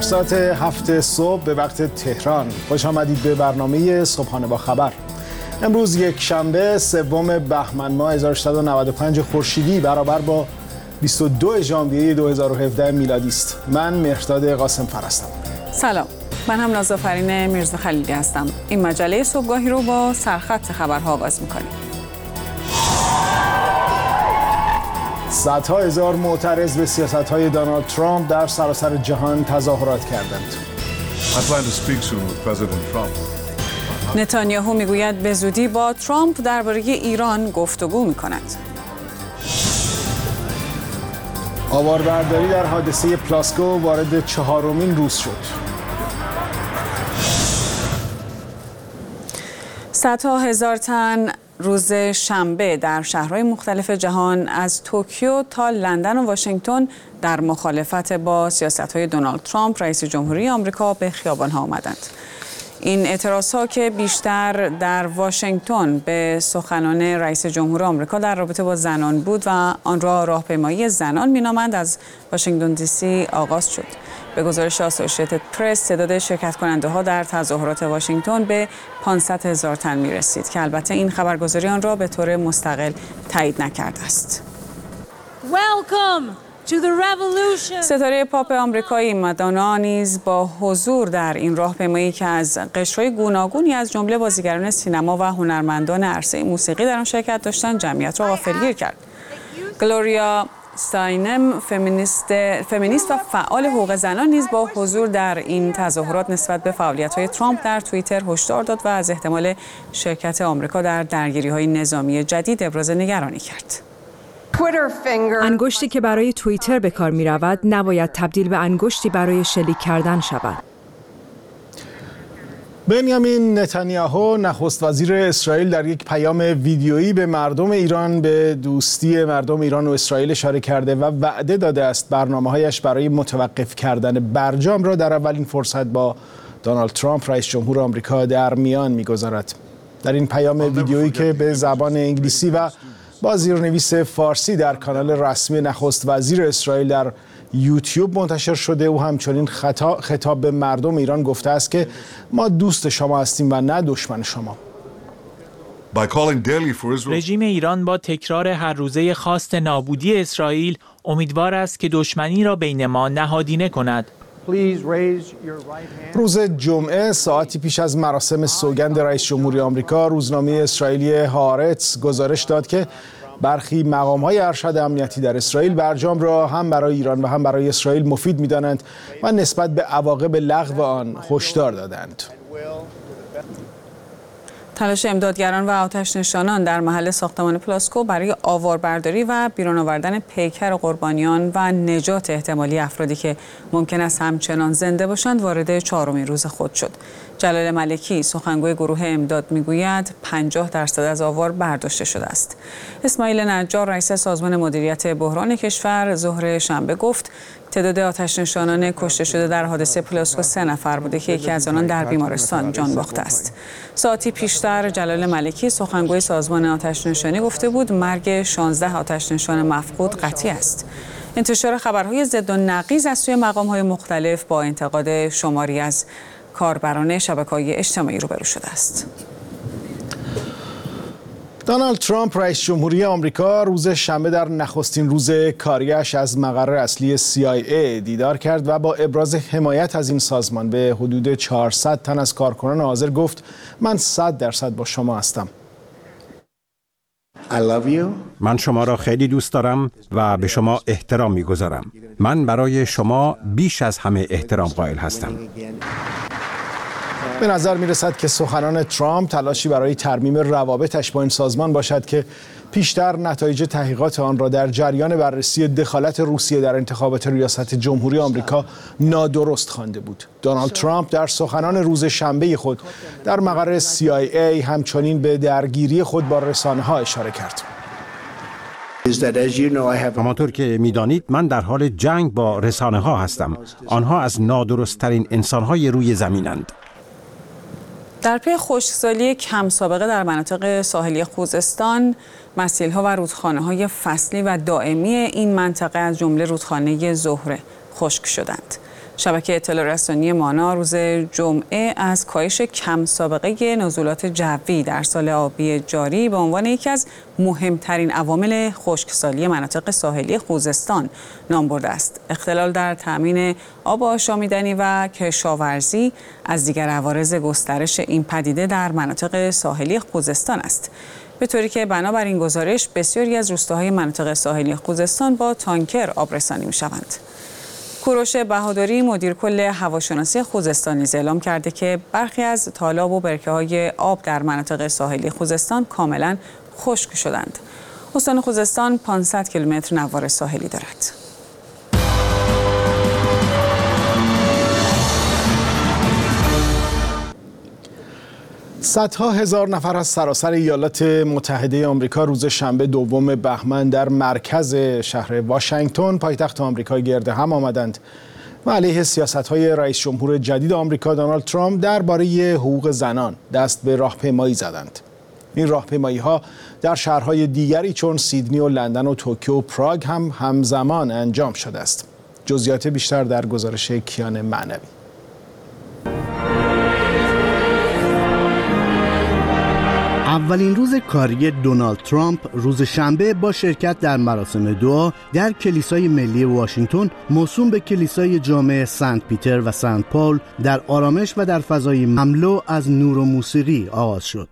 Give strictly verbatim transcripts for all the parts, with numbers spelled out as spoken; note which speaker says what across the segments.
Speaker 1: ساعت هفت صبح به وقت تهران خوش آمدید به برنامه صبحانه با خبر. امروز یک شنبه سوم بهمن ماه هزار و سیصد و نود و پنج خورشیدی برابر با بیست و دو ژانویه دو هزار و هفده میلادی است. من مهرداد قاسم فر هستم.
Speaker 2: سلام، من هم نازافرین میرزا خلیلی هستم. این مجله صبحگاهی رو با سرخط خبرها آغاز می‌کنیم.
Speaker 1: صدها هزار معترض به سیاست‌های دونالد ترامپ در سراسر جهان تظاهرات کردند.
Speaker 2: نتانیاهو میگوید به زودی با ترامپ درباره ایران گفتگو می‌کند.
Speaker 1: آواربرداری در حادثه پلاسکو وارد چهارمین روز شد.
Speaker 2: صدها هزار تن روز شنبه در شهرهای مختلف جهان از توکیو تا لندن و واشنگتن در مخالفت با سیاست‌های دونالد ترامپ رئیس جمهوری آمریکا به خیابان‌ها آمدند. این اعتراض‌ها که بیشتر در واشنگتن به سخنان رئیس جمهور آمریکا در رابطه با زنان بود و آن را راهپیمایی زنان می‌نامند، از واشنگتن دی سی آغاز شد. به گزارش آسوشیتد پرس تعداد شرکت کننده ها در تظاهرات واشنگتن به پانصد هزار تن می رسید که البته این خبرگزاری آن را به طور مستقل تایید نکرده است. ستاره پاپ آمریکایی مادونا نیز با حضور در این راهپیمایی که از قشرهای گوناگونی از جمله بازیگران سینما و هنرمندان عرصه موسیقی در آن شرکت داشتند جمعیت را غافلگیر کرد. گلوریا استاینم فمینیست فمینیست و فعال حقوق زنان نیز با حضور در این تظاهرات نسبت به فعالیت‌های ترامپ در توییتر هشدار داد و از احتمال شرکت آمریکا در درگیری‌های نظامی جدید ابراز نگرانی کرد.
Speaker 3: انگشتی که برای توییتر به کار می‌رود نباید تبدیل به انگشتی برای شلیک کردن شود.
Speaker 1: بنیامین نتانیاهو نخست وزیر اسرائیل در یک پیام ویدیویی به مردم ایران به دوستی مردم ایران و اسرائیل اشاره کرده و وعده داده است برنامه‌هایش برای متوقف کردن برجام را در اولین فرصت با دونالد ترامپ رئیس جمهور آمریکا در میان می‌گذارد. در این پیام ویدیویی که به زبان انگلیسی و با زیرنویس فارسی در کانال رسمی نخست وزیر اسرائیل در یوتیوب منتشر شده، او همچنین خطا خطاب به مردم ایران گفته است که ما دوست شما هستیم و نه دشمن شما.
Speaker 4: رژیم ایران با تکرار هر روزه خواست نابودی اسرائیل امیدوار است که دشمنی را بین ما نهادینه کند.
Speaker 1: روز جمعه ساعتی پیش از مراسم سوگند رئیس جمهوری آمریکا، روزنامه اسرائیلی هارتز گزارش داد که برخی مقام‌های ارشد امنیتی در اسرائیل برجام را هم برای ایران و هم برای اسرائیل مفید می‌دانند و نسبت به عواقب لغو آن هشدار دادند.
Speaker 2: تلاش امدادگران و آتش نشانان در محل ساختمان پلاسکو برای آواربرداری و بیرون آوردن پیکر قربانیان و نجات احتمالی افرادی که ممکن است همچنان زنده باشند وارد چهارمین روز خود شد. جلال ملکی سخنگوی گروه امداد میگوید پنجاه درصد از آوار برداشته شده است. اسماعیل نجار رئیس سازمان مدیریت بحران کشور ظهر شنبه گفت تعداد آتش نشانان کشته شده در حادثه پلاسکو سه نفر بوده که یکی از آنان در بیمارستان جان باخته است. ساعتی پیشتر جلال ملکی سخنگوی سازمان آتش نشانی گفته بود مرگ شانزده آتش نشان مفقود قطعی است. انتشار خبرهای ضد و نقیض از سوی مقام‌های مختلف با انتقاد شماری از کاربران شبکه‌های اجتماعی روبرو شده است.
Speaker 1: دونالد ترامپ رئیس جمهوری آمریکا روز شنبه در نخستین روز کاریش از مقر اصلی سی آی ای دیدار کرد و با ابراز حمایت از این سازمان به حدود چهارصد تن از کارکنان حاضر گفت من صد درصد با شما هستم.
Speaker 5: من شما را خیلی دوست دارم و به شما احترام می‌گذارم. من برای شما بیش از همه احترام قائل هستم.
Speaker 1: به نظر می رسد که سخنان ترامپ تلاشی برای ترمیم روابطش با این سازمان باشد که پیشتر نتایج تحقیقات آن را در جریان بررسی دخالت روسیه در انتخابات ریاست جمهوری آمریکا نادرست خوانده بود. دونالد ترامپ در سخنان روز شنبه خود در مقر سی آی ای همچنین به درگیری خود با رسانه‌ها اشاره کرد.
Speaker 5: همانطور که می‌دانید من در حال جنگ با رسانه‌ها هستم. آنها از نادرست‌ترین انسان‌های روی زمینند.
Speaker 2: در پی خشکسالی کم سابقه در مناطق ساحلی خوزستان، مسیل‌ها و رودخانه‌های فصلی و دائمی این منطقه از جمله رودخانه زهره خشک شدند. شبکه اطلاع رسانی مانا روز جمعه از کاهش کم سابقه نزولات جوی در سال آبی جاری به عنوان یکی از مهمترین عوامل خشکسالی مناطق ساحلی خوزستان نام برده است. اختلال در تامین آب آشامیدنی و کشاورزی از دیگر عوارض گسترش این پدیده در مناطق ساحلی خوزستان است. به طوری که بنابر این گزارش بسیاری از روستاهای مناطق ساحلی خوزستان با تانکر آبرسانی می‌شوند. کوروش بهادری مدیر کل هواشناسی خوزستان نیز اعلام کرده که برخی از تالاب و برکه‌های آب در مناطق ساحلی خوزستان کاملا خشک شدند. استان خوزستان پانصد کیلومتر نوار ساحلی دارد.
Speaker 1: صدها هزار نفر از سراسر ایالات متحده آمریکا روز شنبه دوم بهمن در مرکز شهر واشنگتن پایتخت آمریکا گرد هم آمدند و علیه سیاست‌های رئیس جمهور جدید آمریکا دونالد ترامپ درباره حقوق زنان دست به راهپیمایی زدند. این راهپیمایی‌ها در شهرهای دیگری چون سیدنی و لندن و توکیو و پراگ هم همزمان انجام شده است. جزئیات بیشتر در گزارش کیان معنوی.
Speaker 6: اولین روز کاری دونالد ترامپ روز شنبه با شرکت در مراسم دعا در کلیسای ملی واشنگتن موسوم به کلیسای جامع سنت پیتر و سنت پال در آرامش و در فضای مملو از نور و موسیقی آغاز شد.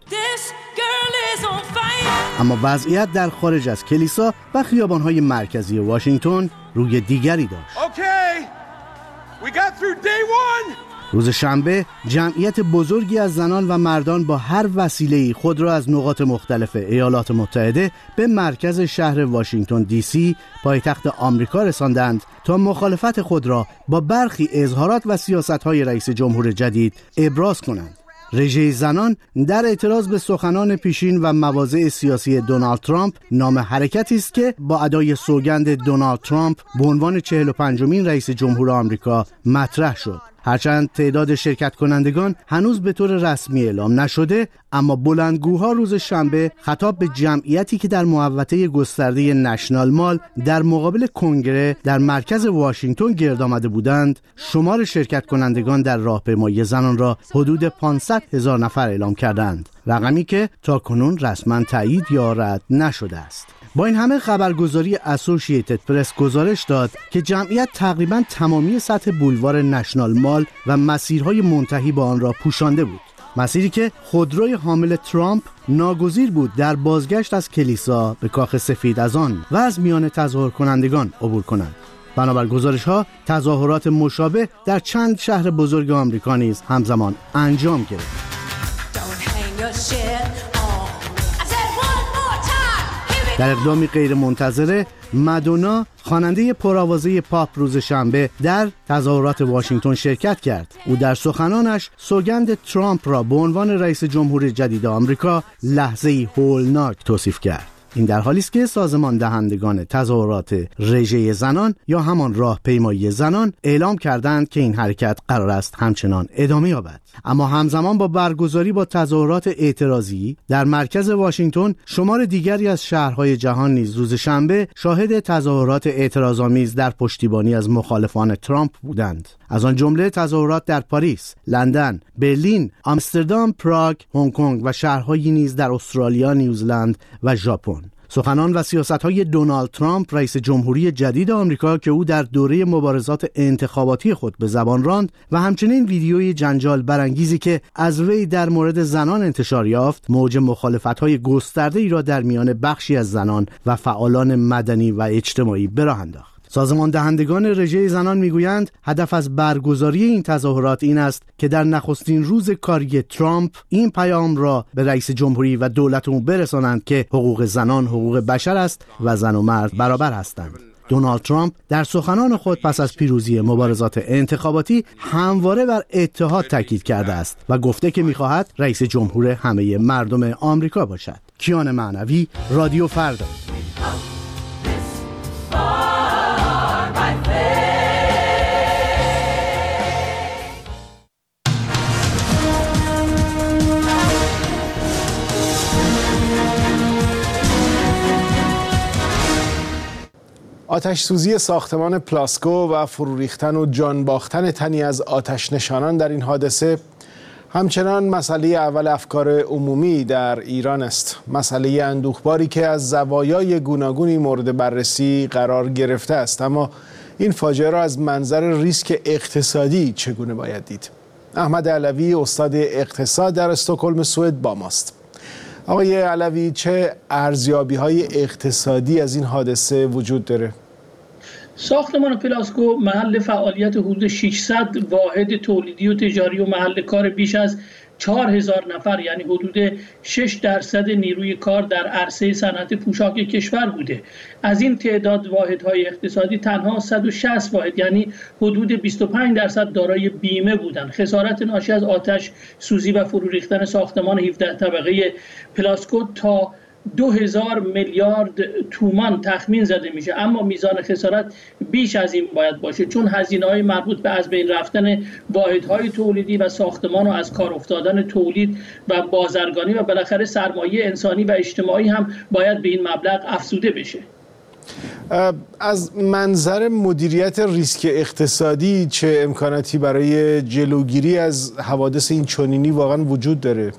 Speaker 6: اما وضعیت در خارج از کلیسا و خیابان‌های مرکزی واشنگتن روی دیگری داشت.
Speaker 7: Okay. We got through day one.
Speaker 6: روز شنبه جمعیت بزرگی از زنان و مردان با هر وسیله‌ای خود را از نقاط مختلف ایالات متحده به مرکز شهر واشنگتن دی سی پایتخت آمریکا رساندند تا مخالفت خود را با برخی اظهارات و سیاست‌های رئیس جمهور جدید ابراز کنند. رژه زنان در اعتراض به سخنان پیشین و مواضع سیاسی دونالد ترامپ نام حرکتی است که با ادای سوگند دونالد ترامپ به عنوان چهل و پنجمین رئیس جمهور آمریکا مطرح شد. هرچند تعداد شرکت کنندگان هنوز به طور رسمی اعلام نشده، اما بلندگوها روز شنبه خطاب به جمعیتی که در محوطه گسترده نشنال مال در مقابل کنگره در مرکز واشنگتن گرد آمده بودند، شمار شرکت کنندگان در راهپیمایی زنان را حدود پانصد هزار نفر اعلام کردند، رقمی که تاکنون رسما تایید یا رد نشده است. با این همه خبرگزاری اسوسییتد پرس گزارش داد که جمعیت تقریباً تمامی سطح بولوار نشنال مال و مسیرهای منتهی به آن را پوشانده بود. مسیری که خودروی حامل ترامپ ناگزیر بود در بازگشت از کلیسا به کاخ سفید از آن و از میان تظاهر کنندگان عبور کنند. بنابر گزارش ها تظاهرات مشابه در چند شهر بزرگ آمریکا نیز همزمان انجام گرفت. در اقدامی غیر منتظره مادونا خواننده پرآوازه پاپ روز شنبه در تظاهرات واشنگتن شرکت کرد. او در سخنانش سوگند ترامپ را به عنوان رئیس جمهور جدید آمریکا لحظه‌ای هولناک توصیف کرد. این در حالی است که سازمان دهندگان تظاهرات رژه زنان یا همان راهپیمایی زنان اعلام کردند که این حرکت قرار است همچنان ادامه یابد. اما همزمان با برگزاری با تظاهرات اعتراضی در مرکز واشنگتن، شمار دیگری از شهرهای جهان نیز روز شنبه شاهد تظاهرات اعتراض‌آمیز در پشتیبانی از مخالفان ترامپ بودند. از آن جمله تظاهرات در پاریس، لندن، برلین، آمستردام، پراگ، هنگ کنگ و شهرهایی نیز در استرالیا، نیوزلند و ژاپن. سخنان و سیاست‌های دونالد ترامپ رئیس جمهوری جدید آمریکا که او در دوره مبارزات انتخاباتی خود به زبان راند و همچنین ویدیوی جنجال برانگیزی که از وی در مورد زنان انتشار یافت، موج مخالفت‌های گسترده‌ای را در میان بخشی از زنان و فعالان مدنی و اجتماعی به راه انداخت. سازمان دهندگان رژه زنان میگویند هدف از برگزاری این تظاهرات این است که در نخستین روز کاری ترامپ این پیام را به رئیس جمهوری و دولت او برسانند که حقوق زنان حقوق بشر است و زن و مرد برابر هستند. دونالد ترامپ در سخنان خود پس از پیروزی مبارزات انتخاباتی همواره بر اتحاد تاکید کرده است و گفته که می‌خواهد رئیس جمهور همه مردم آمریکا باشد. کیان معنوی، رادیو فردا.
Speaker 1: آتش سوزی ساختمان پلاسکو و فرو ریختن و جان باختن تنی از آتش نشانان در این حادثه همچنان مسئله اول افکار عمومی در ایران است. مسئله اندوهباری که از زوایای گوناگونی مورد بررسی قرار گرفته است. اما این فاجعه را از منظر ریسک اقتصادی چگونه باید دید؟ احمد علوی، استاد اقتصاد در استکهلم سوئد با ماست. آقای علوی، چه ارزیابی‌های اقتصادی از این حادثه وجود داره؟
Speaker 8: ساختمان پلاسکو محل فعالیت حدود ششصد واحد تولیدی و تجاری و محل کار بیش از چهار هزار نفر، یعنی حدود شش درصد نیروی کار در عرصه صنعت پوشاک کشور بوده. از این تعداد واحدهای اقتصادی تنها صد و شصت واحد، یعنی حدود بیست و پنج درصد دارای بیمه بودند. خسارت ناشی از آتش سوزی و فرو ریختن ساختمان هفده طبقه پلاسکو تا دو هزار میلیارد تومان تخمین زده میشه، اما میزان خسارت بیش از این باید باشه، چون هزینه‌های مربوط به از بین رفتن واحدهای تولیدی و ساختمان و از کار افتادن تولید و بازرگانی و بالاخره سرمایه انسانی و اجتماعی هم باید به این مبلغ افزوده بشه.
Speaker 1: از منظر مدیریت ریسک اقتصادی چه امکاناتی برای جلوگیری از حوادث این چنینی واقعا وجود داره؟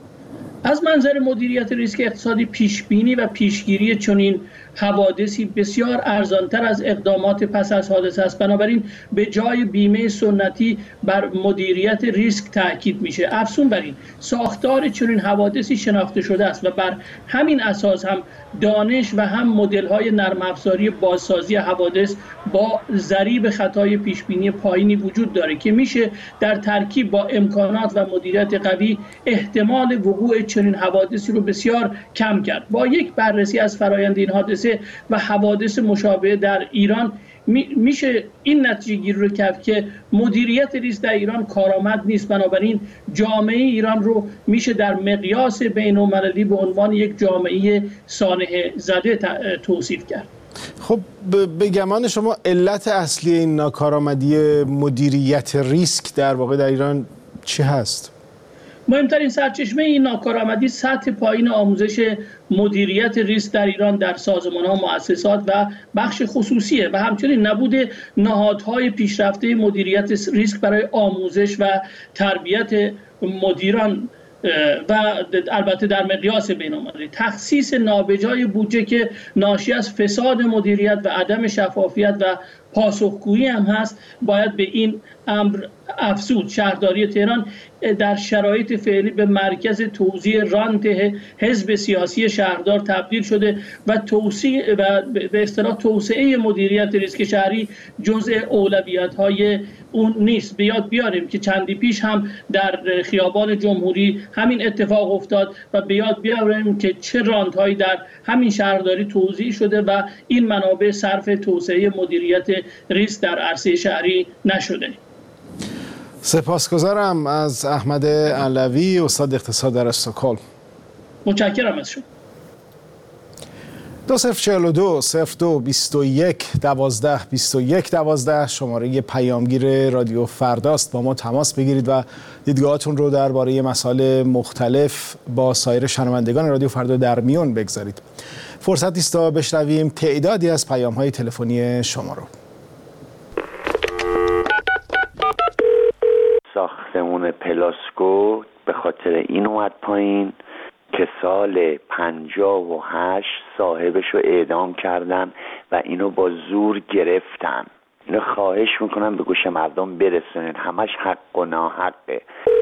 Speaker 8: از منظر مدیریت ریسک اقتصادی پیشبینی و پیشگیری چنین حوادثی بسیار ارزانتر از اقدامات پس از حادثه است. بنابراین به جای بیمه سنتی بر مدیریت ریسک تاکید میشه. افزون بر این، ساختار چنین حوادثی شناخته شده است و بر همین اساس هم دانش و هم مدل‌های نرم افزاری بازسازی حوادث با ضریب خطای پیشبینی پایینی وجود داره که میشه در ترکیب با امکانات و مدیریت قوی احتمال وقوع چنین حوادثی رو بسیار کم کرد. با یک بررسی از فرآیند این حادثه و حوادث مشابه در ایران میشه این نتیجه گیری رو کرد که مدیریت ریسک در ایران کارآمد نیست. بنابراین جامعه ایران رو میشه در مقیاس بین‌المللی به عنوان یک جامعه سانحه زده توصیف کرد.
Speaker 1: خب به گمان شما علت اصلی این ناکارآمدی مدیریت ریسک در واقع در ایران چی هست؟
Speaker 8: مهمترین سرچشمه این ناکارآمدی سطح پایین آموزش مدیریت ریسک در ایران در سازمان‌ها، مؤسسات و بخش خصوصیه و همچنین نبود نهادهای پیشرفته مدیریت ریسک برای آموزش و تربیت مدیران و البته در مقیاس بین‌المللی. تخصیص نابجای بودجه که ناشی از فساد مدیریت و عدم شفافیت و پاسخگویی هم هست باید به این امر افزود. شهرداری تهران در شرایط فعلی به مرکز توزیع رانت حزب سیاسی شهردار تبدیل شده و توسعه و به اصطلاح توسعه مدیریت ریسک شهری جزء اولویت‌های اون نیست. به یاد بیاریم که چندی پیش هم در خیابان جمهوری همین اتفاق افتاد و به یاد بیاریم که چه رانت‌هایی در همین شهرداری توزیع شده و این منابع صرف توسعه مدیریت ریسک در عرصه شهری نشده.
Speaker 1: سپاسگزارم از احمد علوی، استاد اقتصاد در استکهلم.
Speaker 8: متشکرم از شما.
Speaker 1: دو صفر چهل و دو صفر دو بیست و یک دوازده بیست و یک دوازده شماره پیامگیر رادیو فرداست. با ما تماس بگیرید و دیدگاهاتون رو درباره مسائل مختلف با سایر شنوندگان رادیو فردا در میون بگذارید. فرصتی است تا بشنویم تعدادی از پیام‌های تلفنی شما رو.
Speaker 9: ساختمون پلاسکو به خاطر این اومد پایین که سال پنجاه و هشت صاحبش رو اعدام کردن و اینو با زور گرفتن. اینو خواهش میکنم به گوش مردم برسونید، همش حق و ناحقه.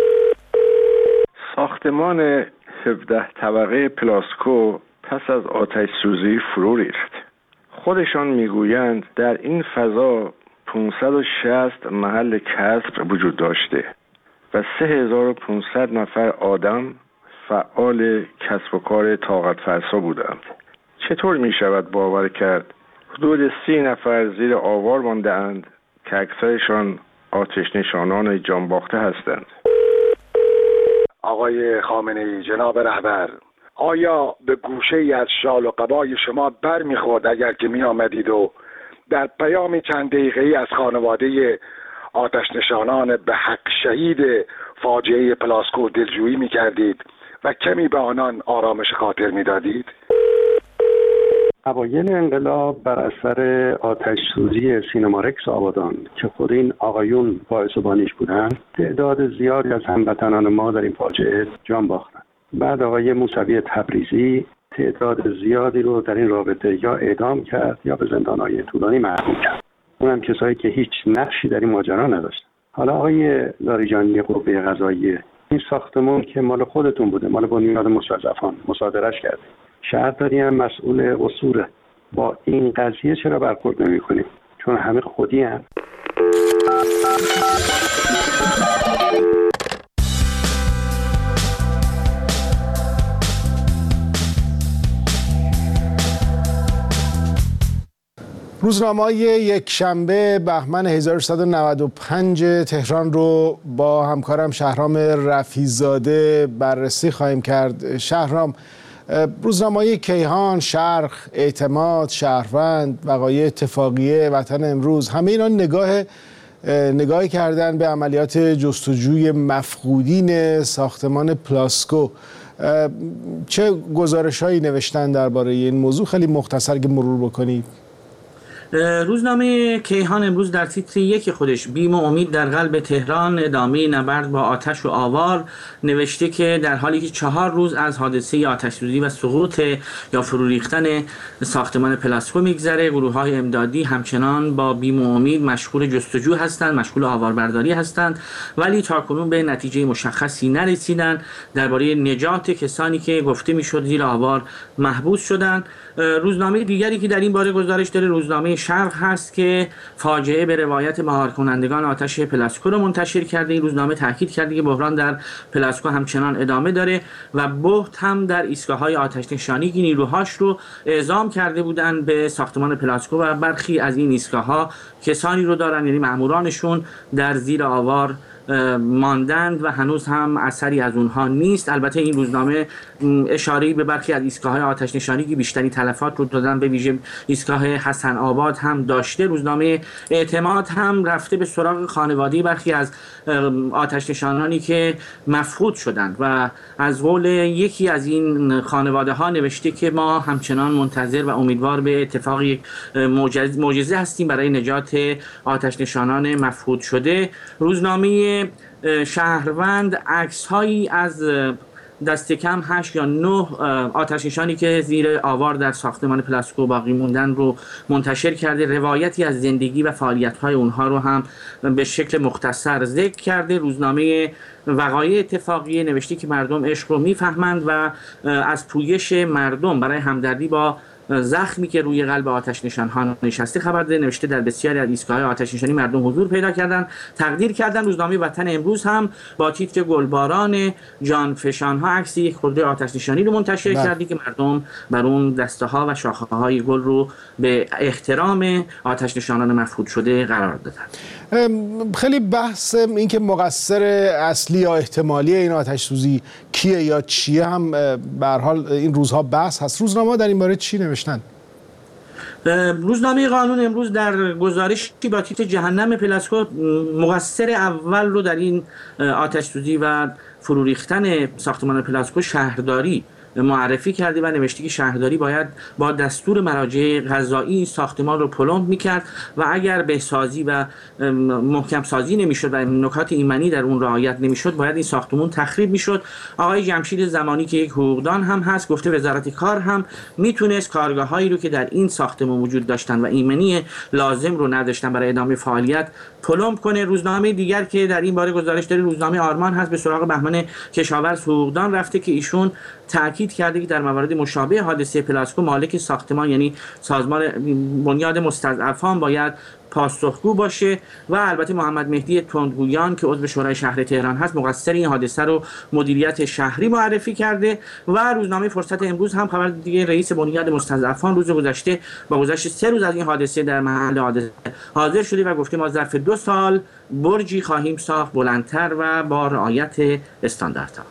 Speaker 10: ساختمان هفده طبقه پلاسکو پس از آتش سوزی فرو ریخت. خودشان میگویند در این فضا پانصد و شصت محل کسب وجود داشته و سه هزار و پانصد نفر آدم فعال کسب و کار طاقت فرسا بودند. چطور می شود باور کرد حدود سی نفر زیر آوار مانده اند که اکثرشان آتش نشانان جانباخته هستند؟
Speaker 11: آقای خامنه‌ای، جناب رهبر، آیا به گوشه ای از شال و قبای شما بر میخورد اگر که می آمدید و در پیامی چند دقیقه‌ای از خانواده آتش نشانان به حق شهید فاجعه پلاسکو دلجویی می کردید و کمی به آنان آرامش خاطر می دادید؟
Speaker 12: اوایل انقلاب بر اثر آتش سوزی سینمارکس آبادان که خود این آقایون باعث و بانیش بودند، تعداد زیادی از هموطنان ما در این فاجعه جان باختند. بعد آقای موسوی تبریزی تعداد زیادی رو در این رابطه یا اعدام کرد یا به زندان‌های طولانی محکوم کرد. اونم کسایی که هیچ نقشی در این ماجرا نداشتن. حالا آقای لاریجانی قوه قضاییه، این ساختمان که مال خودتون بوده، مال بنیاد مستضعفان، مصادرهش کرده. شهرداری هم مسئول اصوله. با این قضیه چرا برخورد نمی‌کنیم؟ چون همه خودی هم.
Speaker 1: روزنامه‌های یک شنبه بهمن هزار و سیصد و نود و پنج تهران رو با همکارم شهرام رفیع‌زاده بررسی خواهیم کرد. شهرام، روزنامه‌های کیهان، شرق، اعتماد، شهروند، وقایع اتفاقیه، وطن امروز، همه اینا نگاه نگاهی کردن به عملیات جستجوی مفقودین ساختمان پلاسکو. چه گزارش‌هایی نوشتن درباره این موضوع؟ خیلی مختصر که مرور بکنید.
Speaker 13: روزنامه کیهان امروز در تیتر یک خودش بیم و امید در قلب تهران، ادامه نبرد با آتش و آوار نوشته که در حالی که چهار روز از حادثه آتش سوزی و سقوط یا فرو ریختن ساختمان پلاسکو میگذره، گروه‌های امدادی همچنان با بیم و امید مشغول جستجو هستند، مشغول آواربرداری هستند، ولی تاکنون به نتیجه مشخصی نرسیدند درباره نجات کسانی که گفته میشد زیر آوار محبوس شدند. روزنامه دیگری که در این باره گزارش داره روزنامه شرق هست که فاجعه به روایت مهار کنندگان آتش پلاسکو رو منتشر کرده. این روزنامه تاکید کرده که بحران در پلاسکو همچنان ادامه داره و بهت هم در ایستگاه‌های آتش نشانی که نیروهاش رو اعزام کرده بودن به ساختمان پلاسکو و برخی از این ایستگاه‌ها کسانی رو دارن، یعنی مامورانشون در زیر آوار ماندند و هنوز هم اثری از اونها نیست. البته این روزنامه اشاره‌ای به برخی از ایستگاه‌های آتش نشانی که بیشتری تلفات رو دادن، به ویژه ایستگاه حسن آباد هم داشته. روزنامه اعتماد هم رفته به سراغ خانواده برخی از آتش نشانانی که مفقود شدند و از قول یکی از این خانواده ها نوشته که ما همچنان منتظر و امیدوار به اتفاق یک معجزه هستیم برای نجات آتش نشانان مفقود شده. روزنامه شهروند عکس‌هایی از دست کم هشت یا نه آتش نشانی که زیر آوار در ساختمان پلاسکو باقی موندن رو منتشر کرده. روایتی از زندگی و فعالیت‌های اونها رو هم به شکل مختصر ذکر کرده. روزنامه وقایع اتفاقیه نوشته که مردم عشق رو میفهمند و از پویش مردم برای همدردی با زخمی که روی قلب آتش نشان‌ها نشسته خبر داده. نوشته در بسیاری از ایستگاه‌های آتش نشانی مردم حضور پیدا کردند، تقدیر کردند. روزنامه وطن امروز هم با تیتر گلباران جانفشان‌ها عکس یک خودروی آتش نشانی رو منتشر کرده که مردم بر اون دسته‌ها و شاخه‌های گل رو به احترام آتش نشانان مفقود شده قرار دادند.
Speaker 1: خیلی بحث این که مقصر اصلی یا احتمالی این آتش سوزی کیه یا چیه هم به هر حال این روزها بحث هست. روزنامه در این باره چی نوشتن؟
Speaker 13: روزنامه قانون امروز در گزارشی با تیتر جهنم پلاسکو مقصر اول رو در این آتش سوزی و فرو ریختن ساختمان پلاسکو شهرداری معرفی کرده و نوشته که شهرداری باید با دستور مراجع قضایی این ساختمان رو پلمب میکرد و اگر بهسازی و محکم سازی نمیشد و نکات ایمنی در اون رعایت نمیشد باید این ساختمان تخریب میشد. آقای جمشید زمانی که یک حقوقدان هم هست گفته وزارت کار هم میتونست کارگاهایی رو که در این ساختمان وجود داشتن و ایمنی لازم رو نداشتن برای ادامه فعالیت پلمب کنه. روزنامه دیگر که در این باره گزارش داره روزنامه آرمان هست، به سراغ بهمن کشاورز حقوقدان رفته که ایشون تاکید کرده که در موارد مشابه حادثه پلاسکو مالک ساختمان یعنی سازمان بنیاد مستضعفان باید پاسخگو باشه و البته محمد مهدی تندگویان که عضو شورای شهر تهران هست مقصر این حادثه رو مدیریت شهری معرفی کرده. و روزنامه فرصت امروز هم خبر دیگه رئیس بنیاد مستضعفان روز گذشته با گذشت سه روز از این حادثه در محل حادثه حاضر شده و گفته ما ظرف دو سال برجی خواهیم ساخت بلندتر و با رعایت استانداردها.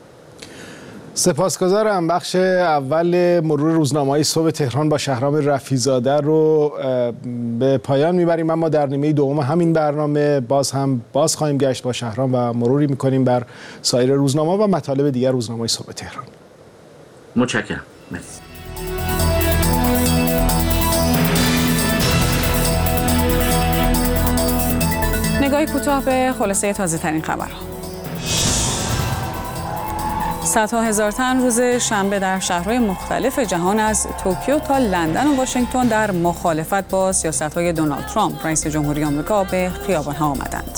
Speaker 1: سپاسگزارم. بخش اول مرور روزنامه‌های صبح تهران با شهرام رفیع‌زاده رو به پایان میبریم، اما در نیمه دوم همین برنامه باز هم باز خواهیم گشت با شهرام و مروری میکنیم بر سایر روزنامه‌ها و مطالب دیگر روزنامه‌های صبح تهران.
Speaker 13: متشکرم. مرسی.
Speaker 2: نگاهی کوتاه به خلاصه تازه ترین خبرها. صدها هزار تن روز شنبه در شهرهای مختلف جهان از توکیو تا لندن و واشنگتن در مخالفت با سیاست‌های دونالد ترامپ رئیس جمهوری آمریکا به خیابان‌ها آمدند.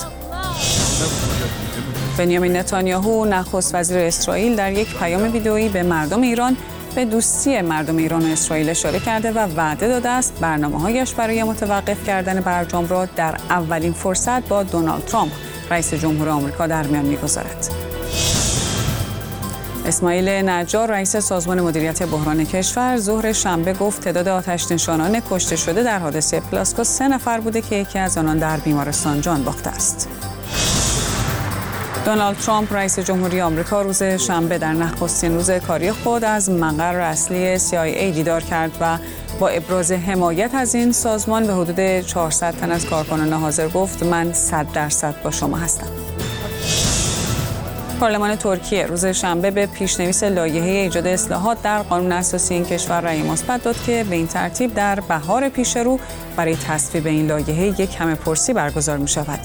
Speaker 2: بنیامین نتانیاهو نخست وزیر اسرائیل در یک پیام ویدئویی به مردم ایران به دوستی مردم ایران و اسرائیل اشاره کرده و وعده داده است برنامه‌هایش برای متوقف کردن برجام را در اولین فرصت با دونالد ترامپ رئیس جمهور آمریکا در میان می‌گذارد. اسماعیل نجار رئیس سازمان مدیریت بحران کشور ظهر شنبه گفت تعداد آتش‌نشانان کشته شده در حادثه پلاسکو سه نفر بوده که یکی از آنان در بیمارستان جان باخته است. دونالد ترامپ رئیس جمهوری آمریکا روز شنبه در نخستین روز کاری خود از مقر اصلی سی آی ای دیدار کرد و با ابراز حمایت از این سازمان به حدود چهارصد تن از کارکنان حاضر گفت من صد درصد با شما هستم. پارلمان ترکیه روز شنبه به پیشنویس لایحه ایجاد اصلاحات در قانون اساسی این کشور رأی مثبت داد که به این ترتیب در بهار پیش رو برای تصویب این لایحه یک همه‌پرسی برگزار می شود.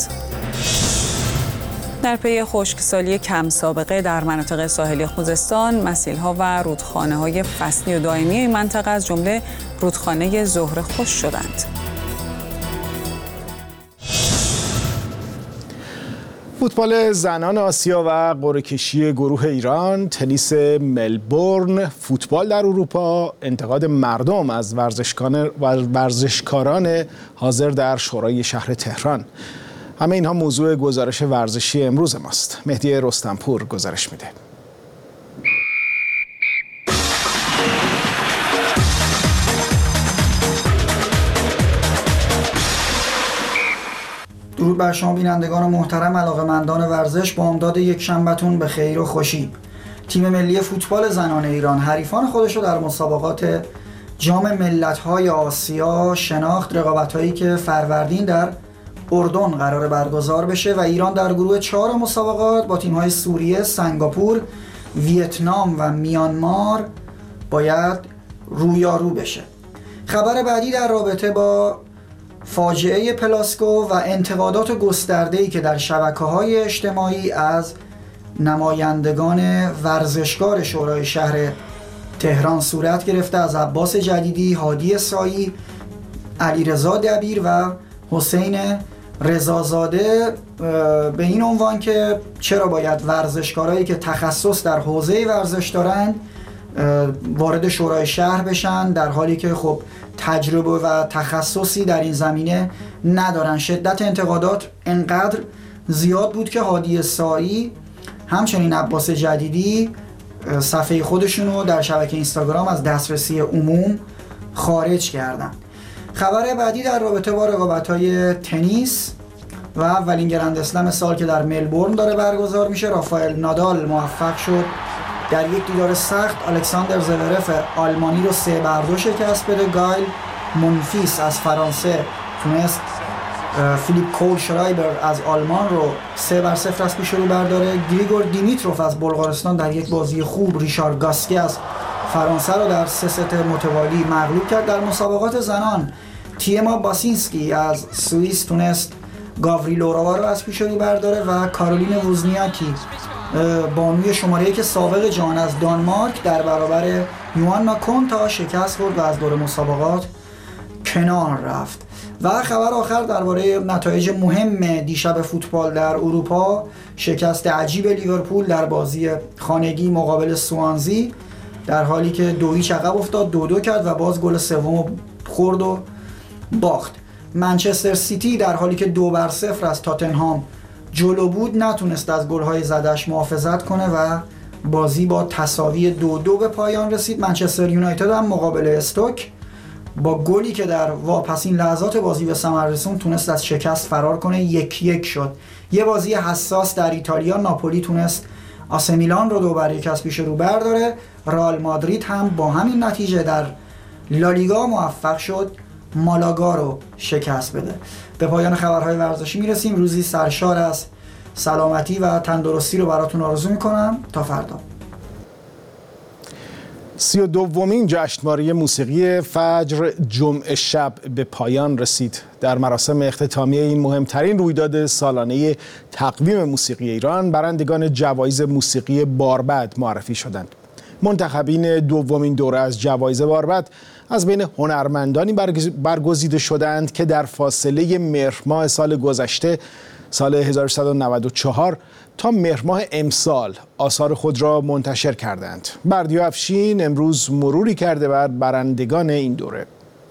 Speaker 2: در پی خشکسالی کم سابقه در مناطق ساحلی خوزستان، مسیل‌ها و رودخانه‌های فصلی و دائمی این منطقه از جمله رودخانه زهره خشک شدند.
Speaker 1: فوتبال زنان آسیا و قرعه کشی گروه ایران، تنیس ملبورن، فوتبال در اروپا، انتقاد مردم از ورزشکاران حاضر در شورای شهر تهران. همه اینها موضوع گزارش ورزشی امروز ماست. مهدی رستمپور گزارش میده.
Speaker 14: درود بر شما بینندگان محترم، علاقه‌مندان ورزش، با امداد یک شنبه‌تون به خیر و خوشی. تیم ملی فوتبال زنان ایران حریفان خودش رو در مسابقات جام ملت‌های آسیا شناخت، رقابت‌هایی که فروردین در اردن قرار برگزار بشه و ایران در گروه چهار مسابقات با تیم‌های سوریه، سنگاپور، ویتنام و میانمار باید رویارو بشه. خبر بعدی در رابطه با فاجعه پلاسکو و انتقادات گسترده‌ای که در شبکه‌های اجتماعی از نمایندگان ورزشکار شورای شهر تهران صورت گرفته، از عباس جدیدی، هادی سایی، علیرضا دبیر و حسین رضازاده، به این عنوان که چرا باید ورزشکارایی که تخصص در حوزه ورزش دارند وارد شورای شهر بشن، در حالی که خب تجربه و تخصصی در این زمینه ندارن. شدت انتقادات انقدر زیاد بود که هادی سایی همچنین عباس جدیدی صفحه خودشونو در شبکه اینستاگرام از دسترسی عموم خارج کردن. خبر بعدی در رابطه با رقابت‌های تنیس و اولین گرند اسلم سال که در ملبورن داره برگزار میشه. رافائل نادال موفق شد در یک دیدار سخت الکساندر زورف آلمانی رو سه بر دو شکست بده. گایل مونفیس از فرانسه تونست فیلیپ کول شرایبر از آلمان رو سه بر صفر از پیش رو برداره. گریگور دیمیتروف از بلغارستان در یک بازی خوب ریشار گاسکی از فرانسه رو در سه ست متوالی مغلوب کرد. در مسابقات زنان تیما باسینسکی از سوئیس تونست گاوریلوروا رو از پیش رو برداره و کارولین ووزنیاکی بانوی شماره یک سابق جهان از دانمارک در برابر یوآنا کونتا شکست خورد و از دور مسابقات کنار رفت. و خبر آخر درباره نتایج مهم دیشب فوتبال در اروپا، شکست عجیب لیورپول در بازی خانگی مقابل سوانزی، در حالی که دو هیچ عقب افتاد، دو دو کرد و باز گل سوم خورد و باخت. منچستر سیتی در حالی که دو بر صفر از تاتنهام جلو بود نتونست از گل‌های زدش محافظت کنه و بازی با تساوی دو دو به پایان رسید. منچستر یونایتد هم مقابل استوک با گلی که در واپسین لحظات بازی به ثمر رسوند تونست از شکست فرار کنه، یک یک شد. یه بازی حساس در ایتالیا، ناپولی تونست آسه میلان رو دو بر یک از پیش رو برداره. رئال مادرید هم با همین نتیجه در لالیگا موفق شد مالاگا رو شکست بده. به پایان خبرهای ورزشی میرسیم. روزی سرشار از سلامتی و تندرستی رو براتون آرزو میکنم. تا فردا.
Speaker 1: سی و دومین جشنواره موسیقی فجر جمعه شب به پایان رسید. در مراسم اختتامیه این مهمترین رویداد سالانه تقویم موسیقی ایران، برندگان جوایز موسیقی باربد معرفی شدند. منتخبین دومین دوره از جوایز باربد از بین هنرمندانی برگزیده شدند که در فاصله مهر ماه سال گذشته سال هزار و سیصد و نود و چهار تا مهر ماه امسال آثار خود را منتشر کردند. بردیا افشین امروز مروری کرده بر برندگان این دوره.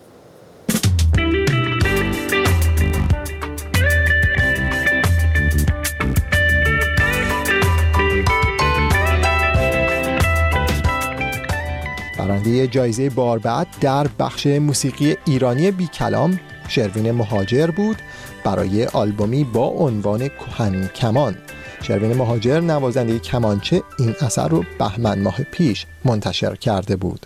Speaker 15: برنده جایزه باربد در بخش موسیقی ایرانی بی کلام شروین مهاجر بود برای آلبومی با عنوان کهن کمان. شروین مهاجر نوازنده کمانچه این اثر رو بهمن ماه پیش منتشر کرده بود.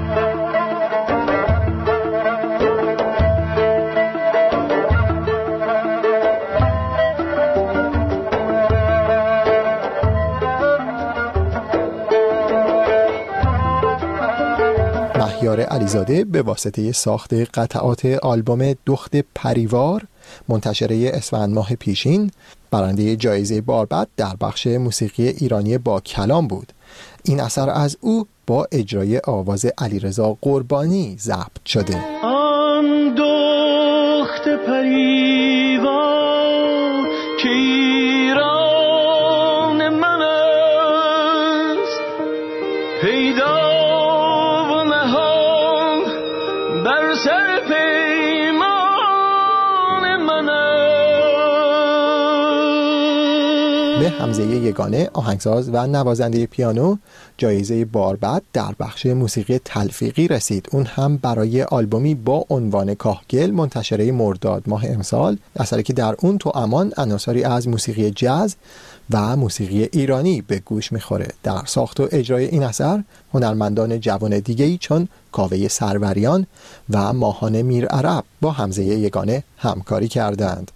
Speaker 15: مهیار علیزاده به واسطه ساخت قطعات آلبوم دخت پریوار منتشره اسفند ماه پیشین برنده جایزه باربد در بخش موسیقی ایرانی با کلام بود. این اثر از او با اجرای آواز علیرضا قربانی ضبط شده.
Speaker 16: آن دخت پریوار که ایران من است، پیدا به حمزه یگانه آهنگساز و نوازنده پیانو جایزه باربد در بخش موسیقی تلفیقی رسید. اون هم برای آلبومی با عنوان کاهگل منتشره مرداد ماه امسال، اثری که در اون تو امان عناصری از موسیقی جاز و موسیقی ایرانی به گوش میخوره. در ساخت و اجرای این اثر هنرمندان جوان دیگه‌ای چون کاوه سروریان و ماهان میرعرب با حمزه یگانه همکاری کردند.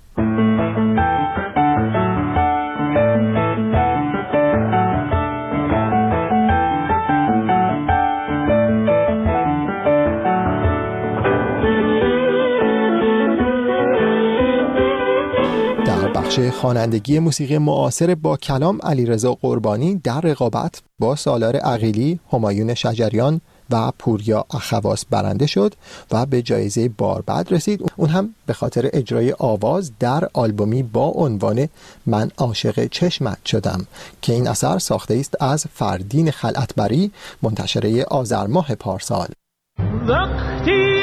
Speaker 16: بخش خوانندگی موسیقی معاصر با کلام علیرضا قربانی در رقابت با سالار عقیلی، همایون شجریان و پوریا اخواس برنده شد و به جایزه باربد رسید. اون هم به خاطر اجرای آواز در آلبومی با عنوان من عاشق چشمت شدم که این اثر ساخته است از فردین خلعتبری منتشره آذر ماه پارسال. وقتی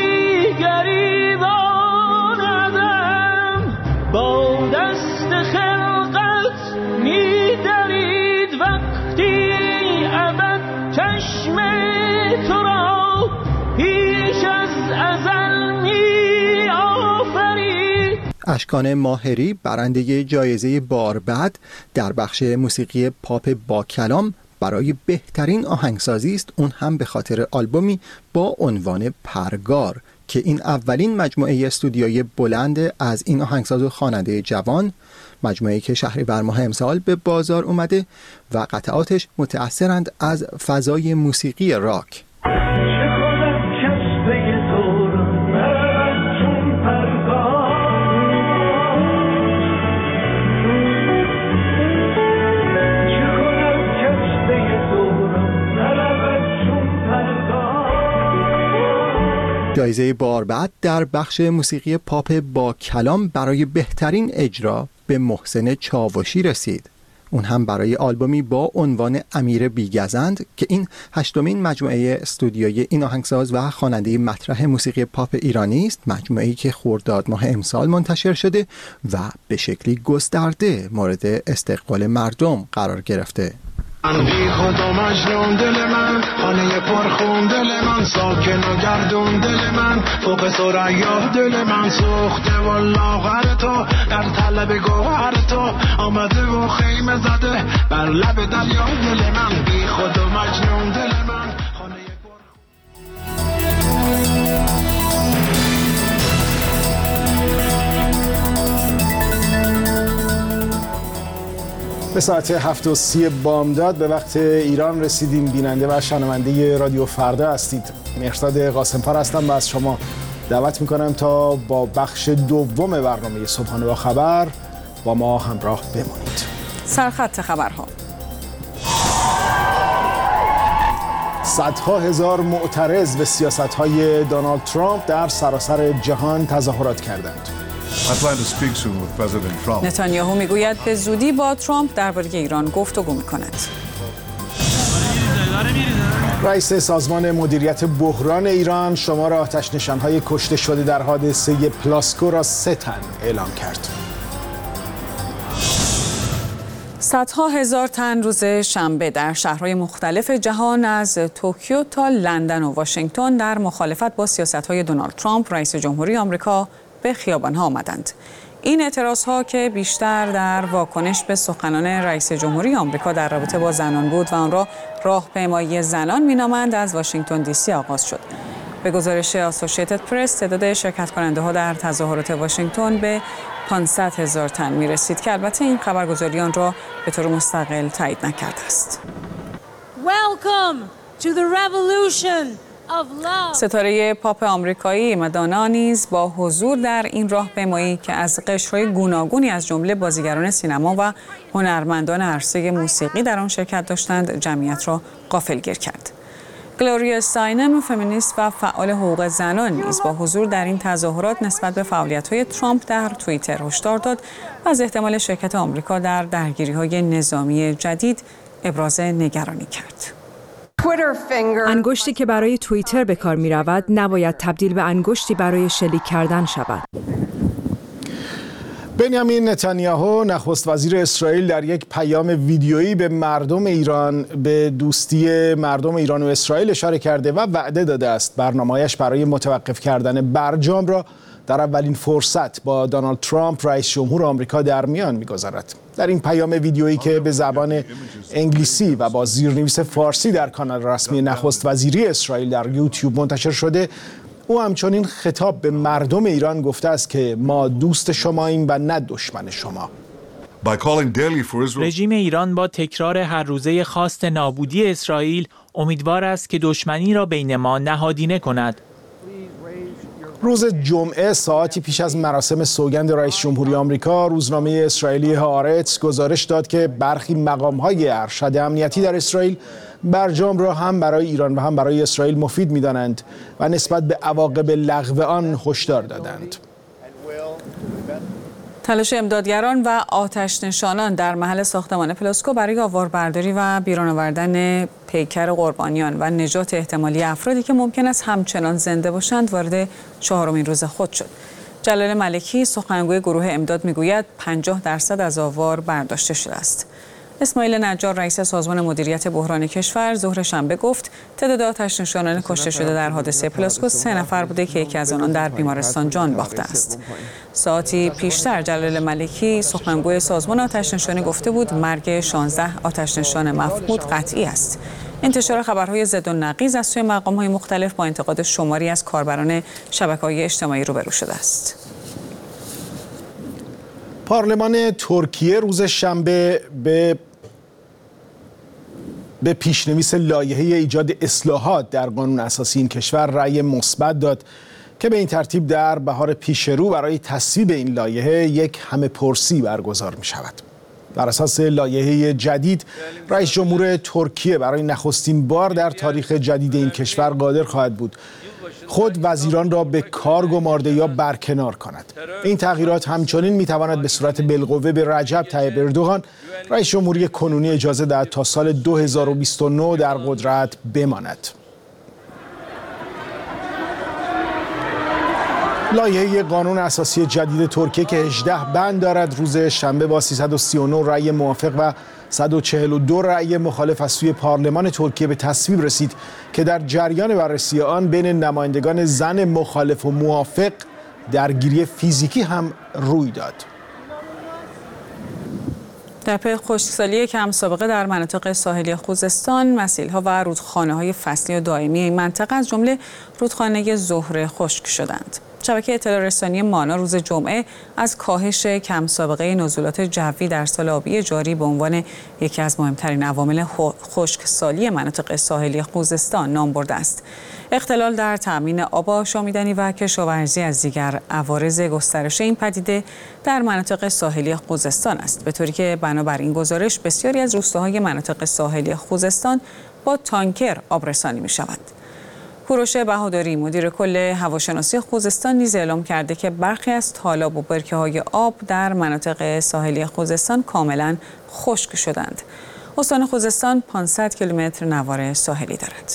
Speaker 16: گریبان آدم با دست خلقت می درید، وقتی ابد چشم تو را پیش از ازل می آفرید. اشکان ماهری برنده جایزه باربد در بخش موسیقی پاپ با کلام برای بهترین آهنگسازی است، اون هم به خاطر آلبومی با عنوان پرگار که این اولین مجموعه استودیویی بلند از این آهنگساز و خواننده جوان، مجموعه‌ای که شهریور ماه امسال به بازار اومده و قطعاتش متأثرند از فضای موسیقی راک. جایزه باربد در بخش موسیقی پاپ با کلام برای بهترین اجرا به محسن چاوشی رسید. اون هم برای آلبومی با عنوان امیر بیگزند که این هشتمین مجموعه استودیویی این آهنگساز و خواننده مطرح موسیقی پاپ ایرانی است، مجموعه‌ای که خرداد ماه امسال منتشر شده و به شکلی گسترده مورد استقبال مردم قرار گرفته. من بی خود و مجنون دل من، خانه پرخون دل من، ساکن و گردون دل من، فوق ثریا دل من، سوخته و لاغر تو در طلب گوهر تو، آمده و خیمه زده بر لب دریا دل من، بی خود و مجنون دل من.
Speaker 1: به ساعت هفت و سی بامداد به وقت ایران رسیدیم. بیننده و شنونده رادیو فردا هستید. مهرداد قاسم‌فر هستم و از شما دعوت میکنم تا با بخش دوم برنامه صبحانه با خبر با ما همراه بمانید.
Speaker 2: سرخط خبرها:
Speaker 1: صدها هزار معترض به سیاست‌های دونالد ترامپ در سراسر جهان تظاهرات کردند.
Speaker 2: نتانیاهو میگوید به زودی با ترامپ درباره ایران گفتگو میکند.
Speaker 1: رئیس سازمان مدیریت بحران ایران شمار آتش نشان‌های کشته شده در حادثه پلاسکو را سه تن اعلام کرد.
Speaker 2: صدها هزار تن روز شنبه در شهرهای مختلف جهان از توکیو تا لندن و واشنگتن در مخالفت با سیاست‌های دونالد ترامپ رئیس جمهوری آمریکا به خیابان‌ها آمدند. این اعتراضها که بیشتر در واکنش به سخنان رئیس جمهوری آمریکا در رابطه با زنان بود و آن را راهپیمایی زنان می‌نامند، از واشنگتن دی سی آغاز شد. به گزارش آسوشیتد پرس، تعداد شرکت کننده ها در تظاهرات واشنگتن به پانصد هزار تن می رسید که البته این خبرگزاری آن را به طور مستقل تایید نکرده است. ستاره پاپ آمریکایی مادونا نیز با حضور در این راهپیمایی که از قشرهای گوناگونی از جمله بازیگران سینما و هنرمندان عرصه موسیقی در آن شرکت داشتند، جمعیت را غافلگیر کرد. گلوریا استاینم، فمینیست و فعال حقوق زنان، نیز با حضور در این تظاهرات نسبت به فعالیت‌های ترامپ در توییتر هشدار داد و از احتمال شرکت آمریکا در درگیری‌های نظامی جدید ابراز نگرانی کرد.
Speaker 3: انگشتی که برای توییتر به کار می‌رود نباید تبدیل به انگشتی برای شلیک کردن شود.
Speaker 1: بنیامین نتانیاهو نخست وزیر اسرائیل در یک پیام ویدیویی به مردم ایران به دوستی مردم ایران و اسرائیل اشاره کرده و وعده داده است برنامه‌اش برای متوقف کردن برجام را در اولین فرصت با دونالد ترامپ رئیس جمهور آمریکا در میان می‌گذارد. در این پیام ویدیویی که به زبان انگلیسی و با زیرنویس فارسی در کانال رسمی نخست وزیری اسرائیل در یوتیوب منتشر شده، او همچنین خطاب به مردم ایران گفته است که ما دوست شماییم و نه دشمن شما.
Speaker 4: رژیم ایران با تکرار هر روزه خواست نابودی اسرائیل امیدوار است که دشمنی را بین ما نهادینه کند.
Speaker 1: روز جمعه ساعتی پیش از مراسم سوگند رئیس جمهوری آمریکا، روزنامه اسرائیلی هآرتس گزارش داد که برخی مقام‌های ارشد امنیتی در اسرائیل برجام را هم برای ایران و هم برای اسرائیل مفید می‌دانند و نسبت به عواقب لغو آن هشدار دادند.
Speaker 2: تلاش امدادگران و آتش نشانان در محل ساختمان پلاسکو برای آواربرداری و بیرون آوردن پیکر قربانیان و نجات احتمالی افرادی که ممکن است همچنان زنده باشند وارد چهارمین روز خود شد. جلال ملکی، سخنگوی گروه امداد، میگوید پنجاه درصد از آوار برداشته شده است. اسماعیل نجار، رئیس سازمان مدیریت بحران کشور، ظهر شنبه گفت تعداد آتش نشانان کشته شده در حادثه پلاسکو سه نفر بوده که یکی از آنان در بیمارستان جان باخته است. ساعتی پیشتر جلال ملکی، سخنگوی سازمان آتش نشانی، گفته بود مرگ شانزده آتش نشان مفقود قطعی است. انتشار خبرهای ضد و نقیض از سوی مقام‌های مختلف با انتقاد شماری از کاربران شبکه‌های اجتماعی روبرو شده است.
Speaker 1: پارلمان ترکیه روز شنبه به به پیشنویس لایحه ایجاد اصلاحات در قانون اساسی این کشور رأی مثبت داد که به این ترتیب در بهار پیش رو برای تصویب این لایحه یک همه‌پرسی برگزار می شود. بر اساس لایحه جدید، رئیس جمهور ترکیه برای نخستین بار در تاریخ جدید این کشور قادر خواهد بود خود وزیران را به کار گمارده یا برکنار کند. این تغییرات همچنین میتواند به صورت بالقوه به رجب طیب اردوغان، رئیس جمهوری کنونی، اجازه دهد تا سال دو هزار و بیست و نه در قدرت بماند. لایحه قانون اساسی جدید ترکیه که هجده بند دارد، روز شنبه با سیصد و سی و نه رأی موافق و صد و چهل و دو رأی مخالف از سوی پارلمان ترکیه به تصویب رسید که در جریان بررسی آن بین نمایندگان زن مخالف و موافق درگیری فیزیکی هم روی داد.
Speaker 2: در پی خشکسالی کم سابقه در مناطق ساحلی خوزستان، مسیل‌ها و رودخانه‌های فصلی و دائمی این منطقه از جمله رودخانه زهره خشک شدند. شبکه اطلاع رسانی مانا روز جمعه از کاهش کم سابقه نزولات جوی در سال آبی جاری به عنوان یکی از مهمترین عوامل خشکسالی مناطق ساحلی خوزستان نام برده است. اختلال در تامین آب آشامیدنی و کشاورزی از دیگر عوارض گسترش این پدیده در مناطق ساحلی خوزستان است، به طوری که بنابر این گزارش بسیاری از روستاهای مناطق ساحلی خوزستان با تانکر آبرسانی می شود. کوروش بهادری مدیر کل هواشناسی خوزستان نیز اعلام کرده که برخی از تالاب و برکه‌های آب در مناطق ساحلی خوزستان کاملا خشک شدند. استان خوزستان پانصد کیلومتر نوار ساحلی دارد.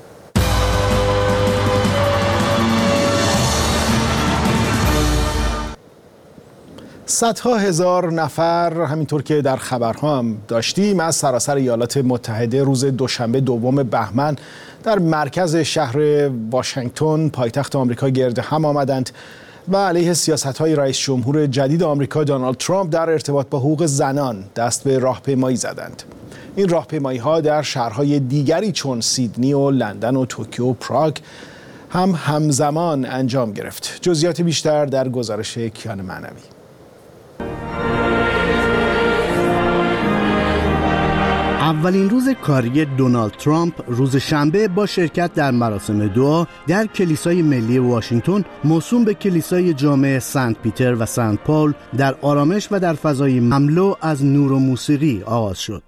Speaker 1: صدها هزار نفر، همینطور که در خبرها هم داشتیم، از سراسر ایالات متحده روز دوشنبه دوم بهمن در مرکز شهر واشنگتن پایتخت آمریکا گرد هم آمدند و علیه سیاست‌های رئیس جمهور جدید آمریکا دونالد ترامپ در ارتباط با حقوق زنان دست به راهپیمایی زدند. این راهپیمایی‌ها در شهرهای دیگری چون سیدنی و لندن و توکیو و پراگ هم همزمان انجام گرفت. جزئیات بیشتر در گزارش کیان معنوی.
Speaker 6: اولین روز کاری دونالد ترامپ روز شنبه با شرکت در مراسم دعا در کلیسای ملی واشنگتن موسوم به کلیسای جامع سنت پیتر و سنت پول در آرامش و در فضای مملو از نور و موسیقی آغاز شد.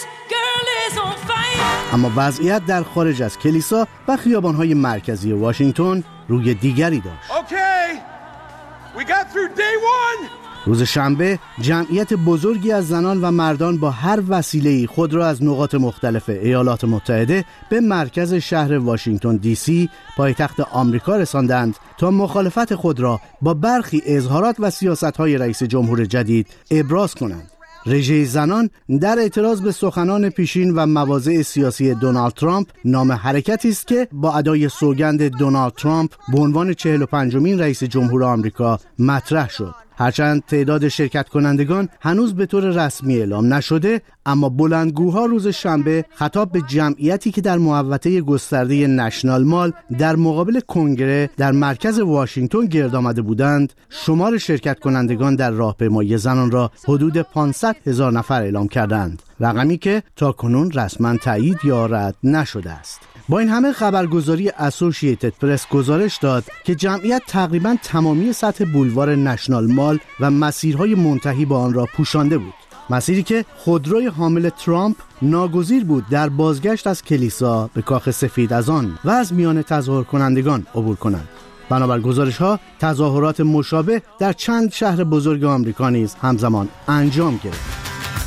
Speaker 6: اما وضعیت در خارج از کلیسا و خیابان‌های مرکزی واشنگتن روی دیگری داشت.
Speaker 7: Okay. We got through day one.
Speaker 6: روز شنبه جمعیت بزرگی از زنان و مردان با هر وسیله‌ای خود را از نقاط مختلف ایالات متحده به مرکز شهر واشنگتن دی سی پایتخت آمریکا رساندند تا مخالفت خود را با برخی اظهارات و سیاست‌های رئیس جمهور جدید ابراز کنند. رژه زنان در اعتراض به سخنان پیشین و مواضع سیاسی دونالد ترامپ نام حرکتی است که با ادای سوگند دونالد ترامپ به عنوان چهل و پنجمین رئیس جمهور آمریکا مطرح شد. هرچند تعداد شرکت کنندگان هنوز به طور رسمی اعلام نشده، اما بلندگوها روز شنبه خطاب به جمعیتی که در محوطه گسترده نشنال مال در مقابل کنگره در مرکز واشنگتن گرد آمده بودند، شمار شرکت کنندگان در راهپیمایی زنان را حدود پانصد هزار نفر اعلام کردند، رقمی که تاکنون رسما تایید یا رد نشده است. با این همه خبرگزاری اسوسییتد پرس گزارش داد که جمعیت تقریباً تمامی سطح بولوار نشنال مال و مسیرهای منتهی به آن را پوشانده بود، مسیری که خودروی حامل ترامپ ناگزیر بود در بازگشت از کلیسا به کاخ سفید از آن و از میان تظاهر کنندگان عبور کنند. بنابر گزارش‌ها تظاهرات مشابه در چند شهر بزرگ آمریکا نیز همزمان انجام گرفت.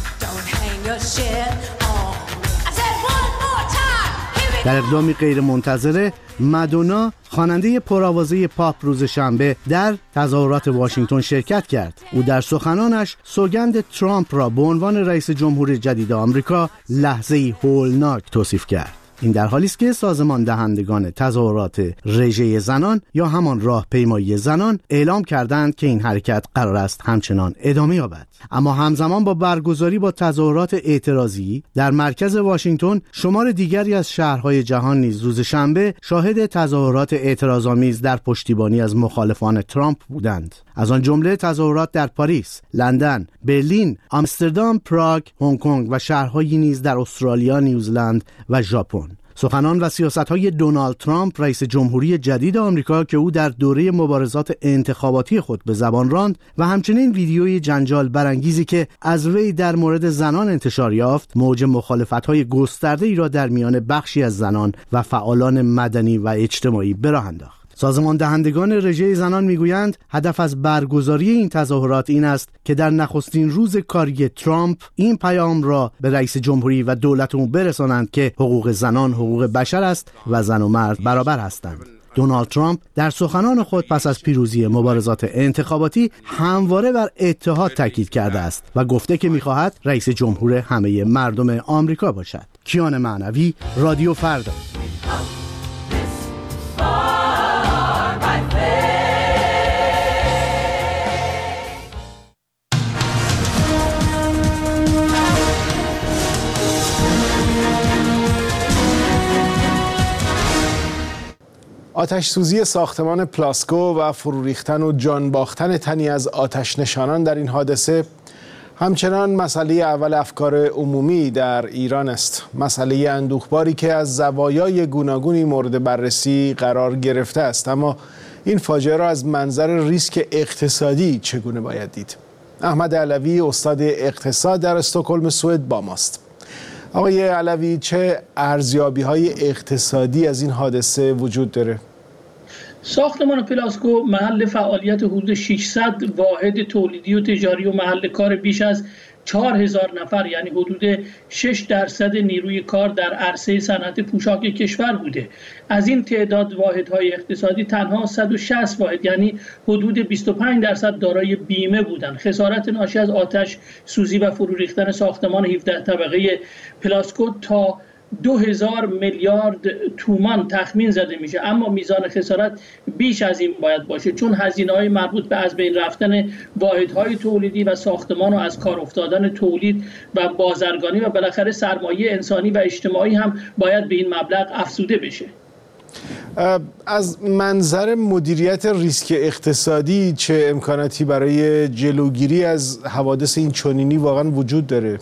Speaker 6: در اقدامی غیر منتظره، مادونا خواننده پرآوازه پاپ روز شنبه در تظاهرات واشنگتن شرکت کرد. او در سخنانش سوگند ترامپ را به عنوان رئیس جمهور جدید آمریکا لحظه‌ای هولناک توصیف کرد. این در حالی است که سازمان دهندگان تظاهرات رژه زنان یا همان راهپیمایی زنان اعلام کردند که این حرکت قرار است همچنان ادامه یابد. اما همزمان با برگزاری با تظاهرات اعتراضی در مرکز واشنگتن، شمار دیگری از شهرهای جهان نیز روز شنبه شاهد تظاهرات اعتراض‌آمیز در پشتیبانی از مخالفان ترامپ بودند. از آن جمله تظاهرات در پاریس، لندن، برلین، آمستردام، پراگ، هنگ کنگ و شهرهایی نیز در استرالیا، نیوزلند و ژاپن. سخنان و سیاست‌های دونالد ترامپ رئیس جمهوری جدید آمریکا که او در دوره مبارزات انتخاباتی خود به زبان راند و همچنین ویدیوی جنجال برانگیزی که از وی در مورد زنان انتشار یافت، موج مخالفت‌های گسترده‌ای را در میان بخشی از زنان و فعالان مدنی و اجتماعی به راه انداخت. سازمان دهندگان رژه زنان میگویند هدف از برگزاری این تظاهرات این است که در نخستین روز کاری ترامپ این پیام را به رئیس جمهوری و دولت او برسانند که حقوق زنان حقوق بشر است و زن و مرد برابر هستند. دونالد ترامپ در سخنان خود پس از پیروزی مبارزات انتخاباتی همواره بر اتحاد تاکید کرده است و گفته که می‌خواهد رئیس جمهور همه مردم آمریکا باشد. کیان معنوی، رادیو فردا.
Speaker 1: آتش آتش سوزی ساختمان پلاسکو و فرو ریختن و جان باختن تنی از آتش نشانان در این حادثه همچنان مسئله اول افکار عمومی در ایران است. مسئله اندوهباری که از زوایای گوناگونی مورد بررسی قرار گرفته است. اما این فاجعه را از منظر ریسک اقتصادی چگونه باید دید؟ احمد علوی، استاد اقتصاد در استکهلم سوئد با ماست. آقای علوی، چه ارزیابی‌های اقتصادی از این حادثه وجود داره؟
Speaker 8: ساختمان پلاسکو محل فعالیت حدود ششصد واحد تولیدی و تجاری و محل کار بیش از چهار هزار نفر، یعنی حدود شش درصد نیروی کار در عرصه صنعت پوشاک کشور بوده. از این تعداد واحدهای اقتصادی تنها صد و شصت واحد، یعنی حدود بیست و پنج درصد دارای بیمه بودند. خسارت ناشی از آتش سوزی و فرو ریختن ساختمان هفده طبقه پلاسکو تا دو هزار میلیارد تومان تخمین زده میشه، اما میزان خسارت بیش از این باید باشه، چون هزینه‌های مربوط به از بین رفتن واحدهای تولیدی و ساختمان و از کار افتادن تولید و بازرگانی و بالاخره سرمایه انسانی و اجتماعی هم باید به این مبلغ افزوده بشه.
Speaker 1: از منظر مدیریت ریسک اقتصادی چه امکاناتی برای جلوگیری از حوادث این چنینی واقعا وجود داره؟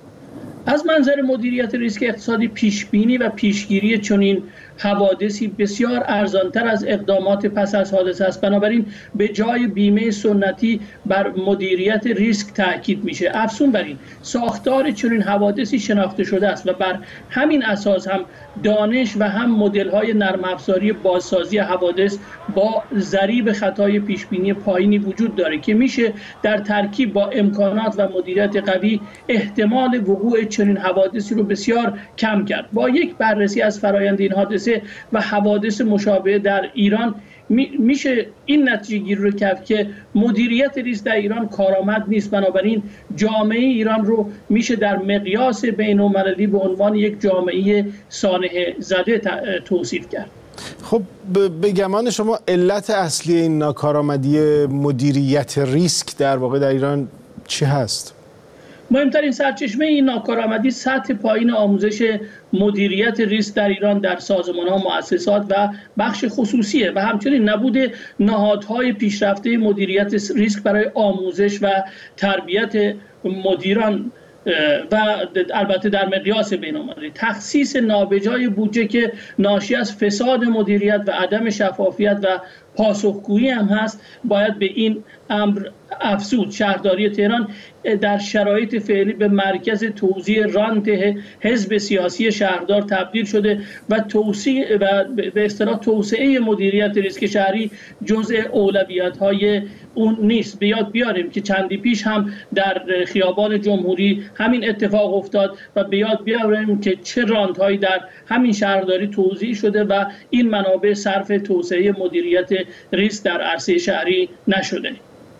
Speaker 8: از منظر مدیریت ریسک اقتصادی پیشبینی و پیشگیری چنین حوادثی بسیار ارزانتر از اقدامات پس از حادثه است. بنابراین به جای بیمه سنتی بر مدیریت ریسک تاکید میشه. افزون بر این، ساختار چنین حوادثی شناخته شده است و بر همین اساس هم دانش و هم مدل‌های نرم افزاری بازسازی حوادث با ضریب خطای پیشبینی پایینی وجود داره که میشه در ترکیب با امکانات و مدیریت قوی احتمال وقوع چنین حوادثی رو بسیار کم کرد. با یک بررسی از فرآیند این حادثه و حوادث مشابه در ایران میشه این نتیجه گیری رو کرد که مدیریت ریسک در ایران کارآمد نیست. بنابراین جامعه ایران رو میشه در مقیاس بین‌المللی به عنوان یک جامعه سانحه زده توصیف کرد.
Speaker 1: خب به گمان شما علت اصلی این ناکارآمدی مدیریت ریسک در واقع در ایران چی هست؟
Speaker 8: مهمترین سرچشمه این ناکارآمدی سطح پایین آموزش مدیریت ریسک در ایران در سازمان‌ها، مؤسسات و بخش خصوصیه و همچنین نبود نهادهای پیشرفته مدیریت ریسک برای آموزش و تربیت مدیران و البته در مقیاس بین‌المللی. تخصیص نابجای بودجه که ناشی از فساد مدیریت و عدم شفافیت و پاسخگویی هم هست باید به این امر افزود. شهرداری تهران در شرایط فعلی به مرکز توزیع رانت حزب سیاسی شهردار تبدیل شده و توسعه و به اصطلاح توسعه مدیریت ریسک شهری جزء اولویت‌های اون نیست. به یاد بیاریم که چندی پیش هم در خیابان جمهوری همین اتفاق افتاد و به یاد بیاریم که چه رانت‌هایی در همین شهرداری توزیع شده و این منابع صرف توسعه مدیریت ریسک در عرصه شهری نشده.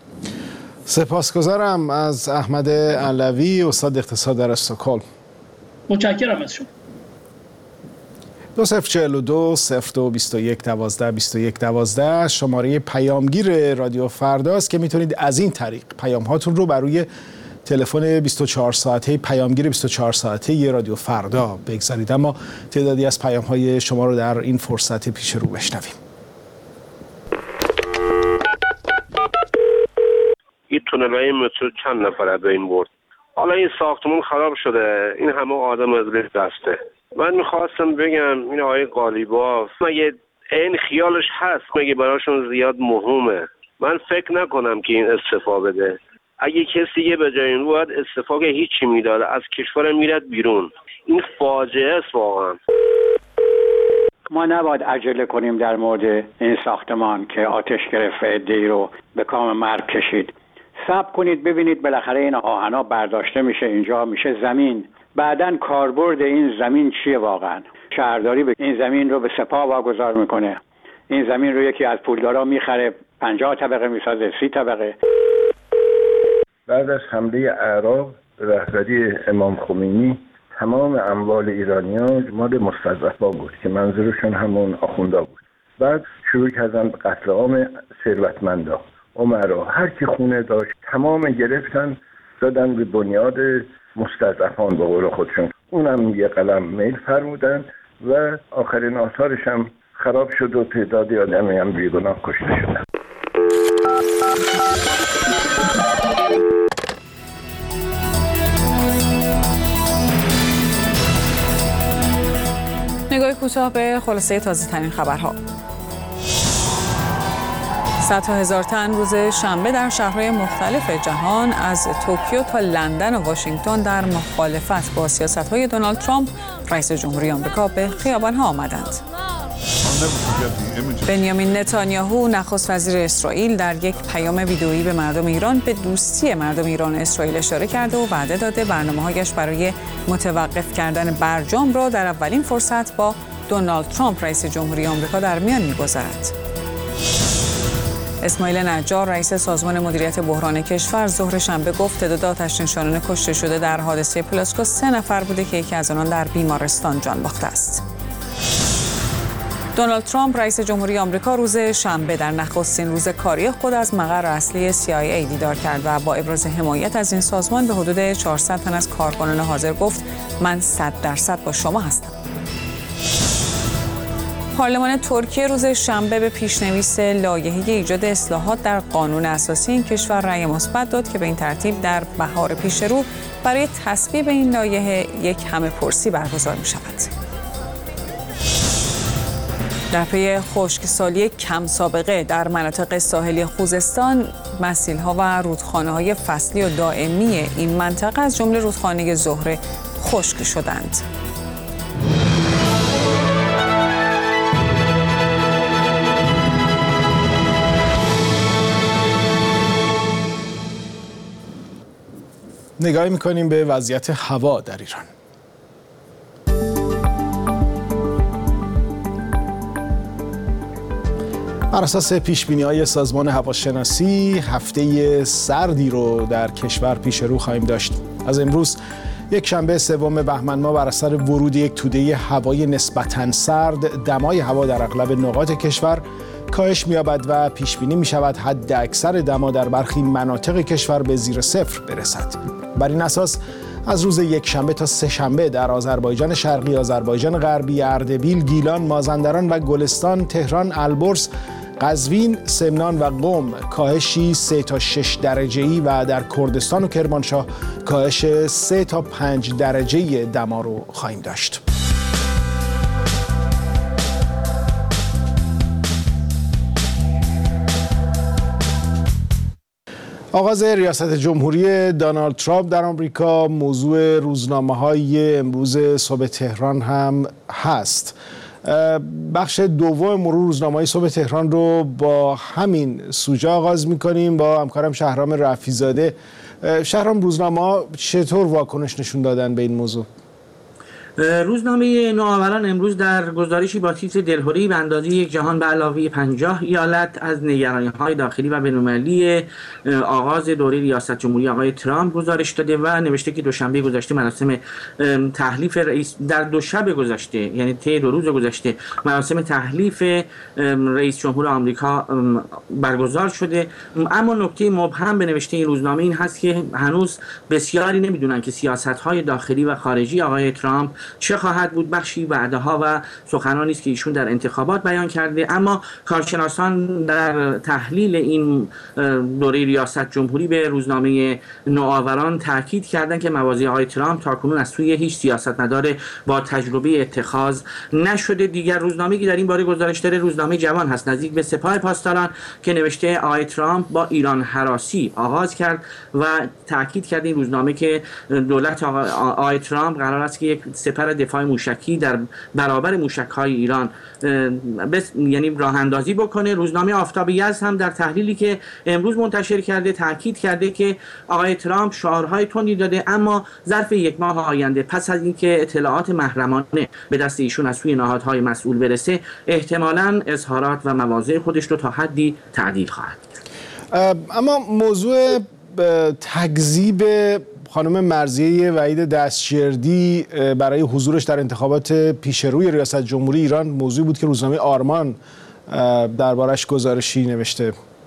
Speaker 1: سپاسگزارم از احمد علوی، استاد اقتصاد در استکهلم.
Speaker 8: متشکرم از شما.
Speaker 1: دو صفر چهل و دو صفر دو بیست و یک دوازده بیست و یک دوازده شماره پیامگیر رادیو فردا است که میتونید از این طریق پیام هاتون رو بر روی تلفن بیست و چهار ساعته پیامگیر بیست و چهار ساعته رادیو فردا بگذارید. اما تعدادی از پیام های شما رو در این فرصت پیش رو بشنویم.
Speaker 17: این تونل‌های مترو چند نفر به این برد؟ حالا این ساختمون خراب شده، این همه آدم از لیست دسته. من میخواستم بگم این آقای قالیباف مگه این خیالش هست مگه براشون زیاد مهمه؟ من فکر نکنم که این استعفا بده. اگه کسی یه به جای این باید استعفا که هیچی میداده از کشور میرد بیرون. این فاجعه است واقعا.
Speaker 18: ما نباید عجله کنیم در مورد این ساختمان که آتش گرفت و عده‌ای رو به کام مرگ کشید. صبر کنید ببینید بالاخره این آهنا برداشته میشه، اینجا میشه زمین. بعدن کاربرد این زمین چیه واقعا؟ شهرداری به این زمین رو به سپاه واگذار میکنه. این زمین رو یکی از پولدارا میخره، پنجاه طبقه میسازه، سی طبقه.
Speaker 10: بعد از حمله اعراب رهبری امام خمینی تمام اموال ایرانیان مال مستضعفا بود که منظورشون همون آخوندا بود. بعد شروع کردن قتل عام ثروتمندا، عمرا، هر کی خونه داشت تمام گرفتن دادن به بنیاد مستضعفان به قول خودشون. اونم یه قلم میل فرمودن و آخرین آثارش هم خراب شد و تعدادی آدمی هم بیگناه کشته شدن.
Speaker 2: نگاه کوتاه به خلاصه تازه ترین خبرها. صدها هزار تن روز شنبه در شهرهای مختلف جهان از توکیو تا لندن و واشنگتن در مخالفت با سیاست‌های دونالد ترامپ رئیس جمهوری آمریکا به خیابان‌ها آمدند. بنیامین نتانیاهو نخست وزیر اسرائیل در یک پیام ویدئویی به مردم ایران به دوستی مردم ایران و اسرائیل اشاره کرده و وعده داده برنامه‌هایش برای متوقف کردن برجام را در اولین فرصت با دونالد ترامپ رئیس جمهوری آمریکا در میان می‌گذارد. اسماعیل نجار رئیس سازمان مدیریت بحران کشور ظهر شنبه گفت تعداد آتش‌نشانان کشته شده در حادثه پلاسکو سه نفر بوده که یکی از آنان در بیمارستان جان باخته است. دونالد ترامپ رئیس جمهوری آمریکا روز شنبه در نخستین روز کاری خود از مقر اصلی سی آی ای دیدار کرد و با ابراز حمایت از این سازمان به حدود چهارصد تن از کارکنان حاضر گفت من صد درصد با شما هستم. پارلمان ترکیه روز شنبه به پیشنویس لایحه ایجاد اصلاحات در قانون اساسی این کشور رأی مثبت داد که به این ترتیب در بهار پیش رو برای تصویب این لایحه یک همه‌پرسی برگزار می شود. در پی خشکسالی کم سابقه در مناطق ساحلی خوزستان، مسیل‌ها و رودخانه‌های فصلی و دائمی این منطقه از جمله رودخانه زهره خشک شدند.
Speaker 1: نگاهی می‌کنیم به وضعیت هوا در ایران. بر اساس پیش‌بینی‌های سازمان هواشناسی هفته سردی رو در کشور پیش رو خواهیم داشت. از امروز یک شنبه سوم بهمن ماه بر اثر ورود یک توده هوای نسبتاً سرد دمای هوا در اغلب نقاط کشور کاهش می‌یابد و پیش‌بینی می‌شود حد اکثر دما در برخی مناطق کشور به زیر صفر برسد. بر این اساس از روز یک شنبه تا سه شنبه در آذربایجان شرقی، آذربایجان غربی، اردبیل، گیلان، مازندران و گلستان، تهران، البرز، قزوین، سمنان و قم کاهشی سه تا شش درجه‌ای و در کردستان و کرمانشاه کاهش سه تا پنج درجه دما رو خواهیم داشت. آغاز ریاست جمهوری دونالد ترامپ در آمریکا موضوع روزنامه‌های امروز صبح تهران هم هست. بخش دوم مرور روزنامه‌های صبح تهران رو با همین سوژه آغاز می‌کنیم با همکارم شهرام رفیع‌زاده. شهرام، روزنامه‌ها چطور واکنش نشون دادن به این موضوع؟
Speaker 13: روزنامه نوآوران امروز در گزارشی با تیتر دلهوری به اندازه یک جهان به علاوه پنجاه ایالت از نگرانی‌های داخلی و بین‌المللی آغاز دوره ریاست جمهوری آقای ترامپ گزارش داده و نوشته که دوشنبه گذشته مراسم تحلیف رئیس در دو شب گذشته، یعنی طی دو روز گذشته، مراسم تحلیف رئیس جمهور آمریکا برگزار شده. اما نکته مبهم به نوشته این روزنامه این هست که هنوز بسیاری نمیدونن که سیاست‌های داخلی و خارجی آقای ترامپ چه خواهد بود. بخشی وعده‌ها و سخنانی است که ایشون در انتخابات بیان کرده، اما کارشناسان در تحلیل این دوره ریاست جمهوری به روزنامه نوآوران تاکید کردند که مواضع آقای ترامپ تاکنون از سوی هیچ سیاستمدار با تجربه اتخاذ نشده. دیگر روزنامه‌ای در این باره گزارش داره روزنامه جوان هست نزدیک به سپاه پاسداران که نوشته آقای ترامپ با ایران هراسی آغاز کرد و تاکید کرد این روزنامه که دولت آقای ترامپ قرار است که یک سپر دفاع موشکی در برابر موشک‌های ایران بس یعنی راه اندازی بکنه. روزنامه آفتاب یزد هم در تحلیلی که امروز منتشر کرده تاکید کرده که آقای ترامپ شعارهای تندی داده، اما ظرف یک ماه آینده پس از اینکه اطلاعات محرمانه به دست ایشون از سوی نهادهای مسئول برسه احتمالاً اظهارات و مواضع خودش رو تا حدی تعدیل خواهد کرد.
Speaker 1: اما موضوع تکذیب خانم مرضیه وحید دستشیردی برای حضورش در انتخابات پیشروی ریاست جمهوری ایران موضوعی بود که روزنامه آرمان دربارش گزارشی نوشته.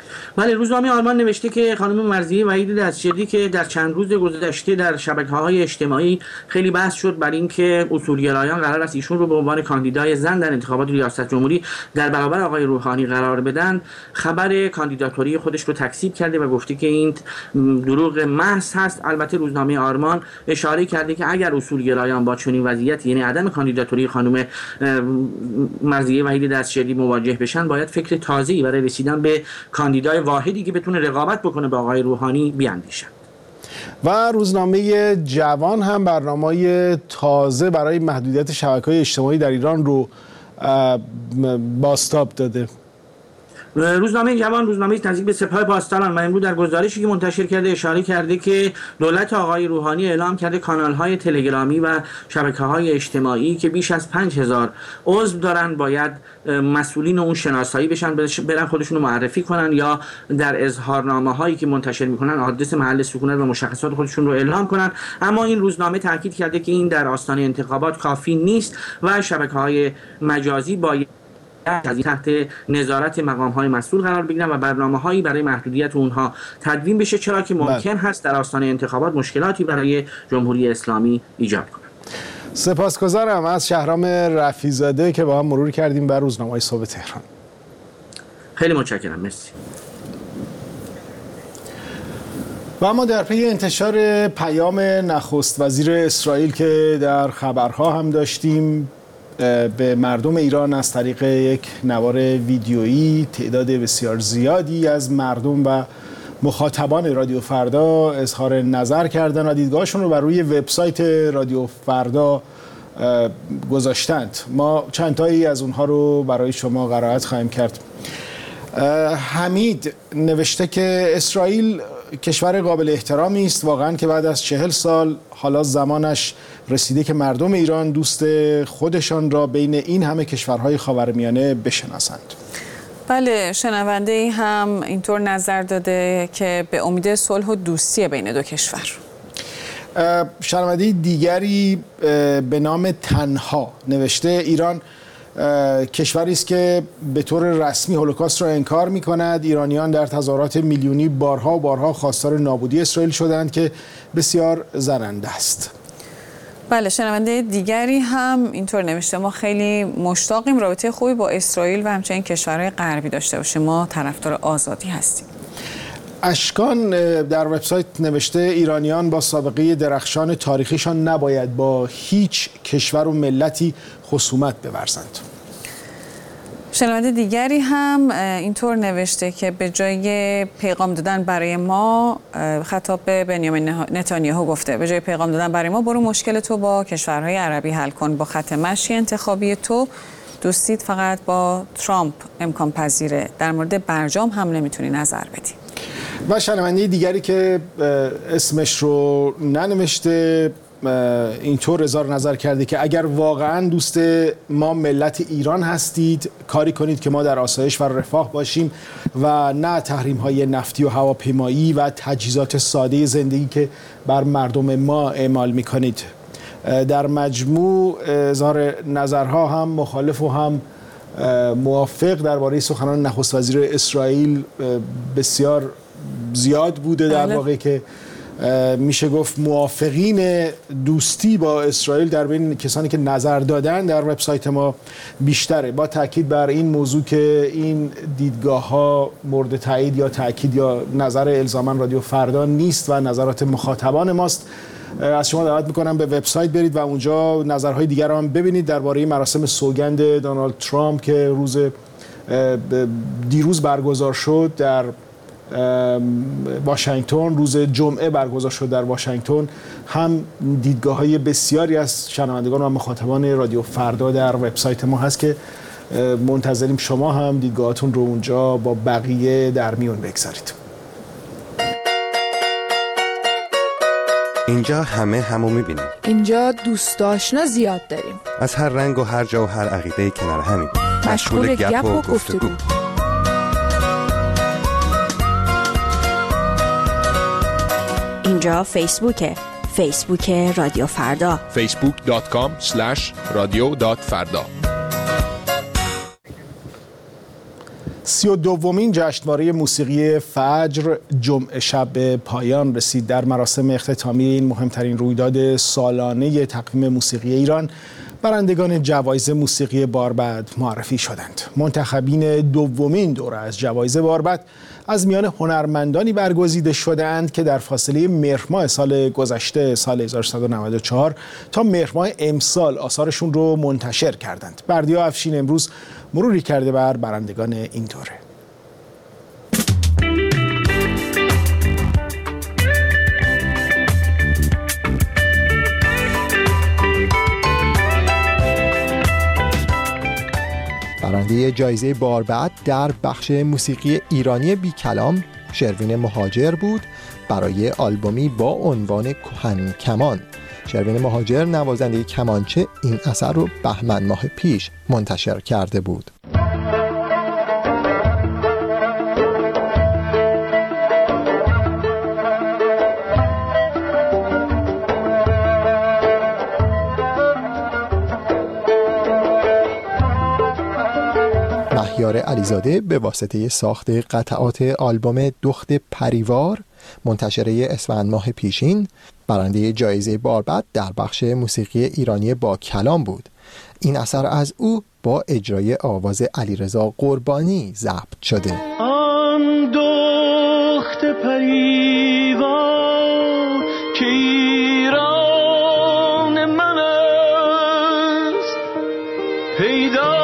Speaker 13: بله، روزنامه آلمان نوشته که خانم مرضیه وحید دستشدی که در چند روز گذشته در شبکه‌های اجتماعی خیلی بحث شد بر اینکه اصولگرایان قرار است ایشون رو به عنوان کاندیدای زن در انتخابات ریاست جمهوری در برابر آقای روحانی قرار بدن، خبر کاندیداتوری خودش رو تکذیب کرده و گفته که این دروغ محض هست. البته روزنامه آلمان اشاره کرده که اگر اصولگرایان با چنین وضعیتی، یعنی عدم کاندیداتوری خانم مرضیه وحید دستشدی مواجه بشن، باید فکر تازه‌ای برای رسیدن به کاندیدای واحدی که بتونه رقابت بکنه با آقای روحانی بیاندیشن.
Speaker 1: و روزنامه جوان هم برنامه‌های تازه برای محدودیت شبکه‌های اجتماعی در ایران رو بازتاب داده.
Speaker 13: روزنامه جوان روزنامه نزدیک به سپاه پاسداران و امروز در گزارشی که منتشر کرده اشاره کرده که دولت آقای روحانی اعلام کرده کانال‌های تلگرامی و شبکه‌های اجتماعی که بیش از پنج هزار عضو دارن باید مسئولین اون شناسایی بشن، برن خودشون رو معرفی کنن یا در اظهارنامه‌هایی که منتشر می‌کنن آدرس محل سکونت و مشخصات خودشون رو اعلام کنن. اما این روزنامه تاکید کرده که این در آستانه انتخابات کافی نیست و شبکه‌های مجازی باید از تحت نظارت مقام‌های مسئول قرار بگیرن و برنامه‌هایی برای محدودیت اونها تدوین بشه، چرا که ممکن هست در آستانه انتخابات مشکلاتی برای جمهوری اسلامی ایجاد کنه.
Speaker 1: سپاسگزارم از شهرام رفیع‌زاده که با هم مرور کردیم بر روزنامه‌های صبح تهران.
Speaker 13: خیلی متشکرم، مرسی.
Speaker 1: و اما در پی انتشار پیام نخست وزیر اسرائیل که در خبرها هم داشتیم به مردم ایران از طریق یک نوار ویدیویی، تعداد بسیار زیادی از مردم و مخاطبان رادیو فردا اظهار نظر کردن و دیدگاهشون رو بر روی وبسایت رادیو فردا گذاشتند. ما چند تایی از اونها رو برای شما قرائت خواهیم کرد. حمید نوشته که اسرائیل کشور قابل احترامی است واقعا که بعد از چهل سال حالا زمانش رسیده که مردم ایران دوست خودشان را بین این همه کشورهای خاورمیانه بشناسند.
Speaker 2: بله، شنونده ای هم اینطور نظر داده که به امید صلح و دوستی بین دو کشور.
Speaker 1: شنونده دیگری به نام تنها نوشته ایران کشوری است که به طور رسمی هولوکاست را انکار می کند. ایرانیان در تظاهرات میلیونی بارها و بارها خواستار نابودی اسرائیل شدند که بسیار زننده است.
Speaker 2: بله، شنونده دیگری هم اینطور نوشته ما خیلی مشتاقیم رابطه خوبی با اسرائیل و همچنین کشورهای غربی داشته باشیم. ما طرفدار آزادی هستیم.
Speaker 1: اشکان در وبسایت نوشته ایرانیان با سابقه درخشان تاریخیشان نباید با هیچ کشور و ملتی خصومت بورزند.
Speaker 2: شنونده دیگری هم اینطور نوشته که به جای پیغام دادن برای ما، خطاب به بنیامین نتانیاهو گفته به جای پیغام دادن برای ما برو مشکل تو با کشورهای عربی حل کن. با خط مشی انتخابی تو دوستیت فقط با ترامپ امکان پذیره. در مورد برجام هم نمیتونی نظر بدی.
Speaker 1: و شنونده دیگری که اسمش رو ننوشته اینطور اظهار نظر کرده که اگر واقعا دوست ما ملت ایران هستید کاری کنید که ما در آسایش و رفاه باشیم و نه تحریم های نفتی و هواپیمایی و تجهیزات ساده زندگی که بر مردم ما اعمال میکنید. در مجموع اظهار نظرها هم مخالف و هم موافق درباره سخنان نخست وزیر اسرائیل بسیار زیاد بوده. در واقع که میشه گفت موافقین دوستی با اسرائیل در بین کسانی که نظر دادن در وبسایت ما بیشتره. با تاکید بر این موضوع که این دیدگاه ها مورد تایید یا تاکید یا نظر الزاما رادیو فردا نیست و نظرات مخاطبان ماست، از شما دعوت میکنم به وبسایت برید و اونجا نظرهای دیگر هم ببینید درباره مراسم سوگند دونالد ترامپ که روز دیروز برگزار شد در واشنگتن، روز جمعه برگزار شد در واشنگتن. هم دیدگاه‌های بسیاری از شنوندگان و مخاطبان رادیو فردا در وبسایت ما هست که منتظریم شما هم دیدگاهاتون رو اونجا با بقیه در میون بگذارید.
Speaker 19: اینجا همه همو میبینیم.
Speaker 3: اینجا دوست آشنا زیاد داریم.
Speaker 19: از هر رنگ و هر جا و هر عقیده کنار همیم.
Speaker 3: مشغول گپ و گفتگو.
Speaker 20: اینجا فیسبوکه. فیسبوک رادیو فردا.
Speaker 21: فیسبوک دات کام اسلش رادیو دات فردا.
Speaker 1: سی و دومین جشنواره موسیقی فجر جمعه شب به پایان رسید. در مراسم اختتامی این مهمترین رویداد سالانه تقویم موسیقی ایران، برندگان جوایز موسیقی باربد معرفی شدند. منتخبین دومین دوره از جوایز باربد از میان هنرمندانی برگزیده شدند که در فاصله مهر ماه سال گذشته سال هزار و سیصد و نود و چهار تا مهر ماه امسال آثارشون رو منتشر کردند. بردیا افشین امروز مروری کرده بر برندگان این دوره.
Speaker 15: برنده جایزه باربد در بخش موسیقی ایرانی بی کلام شروین مهاجر بود برای آلبومی با عنوان کهن کمان. شروین مهاجر نوازنده کمانچه این اثر رو بهمن ماه پیش منتشر کرده بود. مهیار علیزاده به واسطه ساخت قطعات آلبوم دخت پریوار منتشره اسفند ماه پیشین برنده جایزه باربد در بخش موسیقی ایرانی با کلام بود. این اثر از او با اجرای آواز علیرضا قربانی ضبط شده.
Speaker 21: آن دخت پریوار که ایران من است، پیدا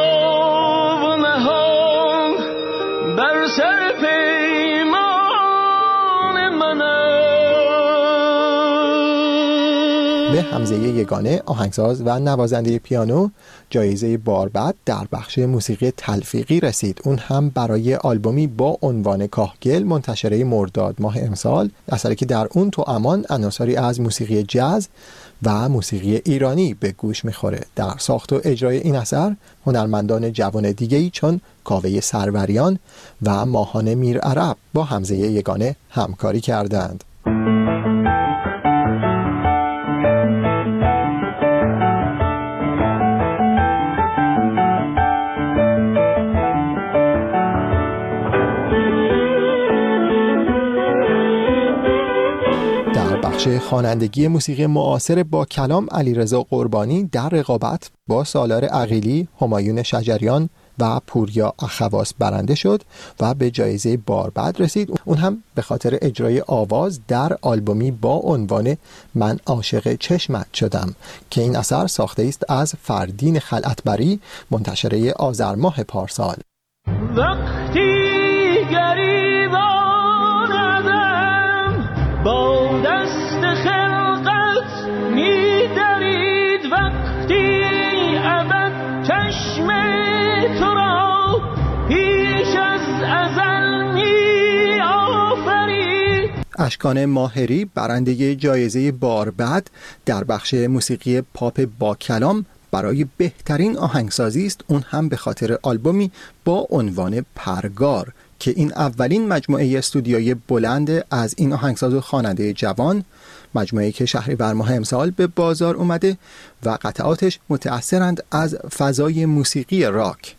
Speaker 15: به حمزه یگانه آهنگساز و نوازنده پیانو جایزه باربد در بخش موسیقی تلفیقی رسید. اون هم برای آلبومی با عنوان کاهگل منتشره مرداد ماه امسال، اثری که در اون توامان عناصری از موسیقی جاز و موسیقی ایرانی به گوش میخوره. در ساخت و اجرای این اثر هنرمندان جوان دیگه‌ای چون کاوه سروریان و ماهان میرعرب با حمزه یگانه همکاری کردند. بخش خوانندگی موسیقی معاصر با کلام علیرضا قربانی در رقابت با سالار عقیلی، همایون شجریان و پوریا اخواس برنده شد و به جایزه باربد رسید. اون هم به خاطر اجرای آواز در آلبومی با عنوان من عاشق چشمت شدم که این اثر ساخته است از فردین خلعتبری منتشره آذر ماه پارسال.
Speaker 21: وقتی گریبان آدم با دست خلقت می درید، وقتی ابد چشم تو را پیش از ازل می آفرید.
Speaker 15: اشکان ماهری برنده جایزه باربد در بخش موسیقی پاپ با کلام برای بهترین آهنگسازی است، اون هم به خاطر آلبومی با عنوان پرگار که این اولین مجموعه استودیویی بلند از این آهنگساز و خواننده جوان، مجموعه‌ای که شهریور ماه امسال به بازار اومده و قطعاتش متأثرند از فضای موسیقی راک.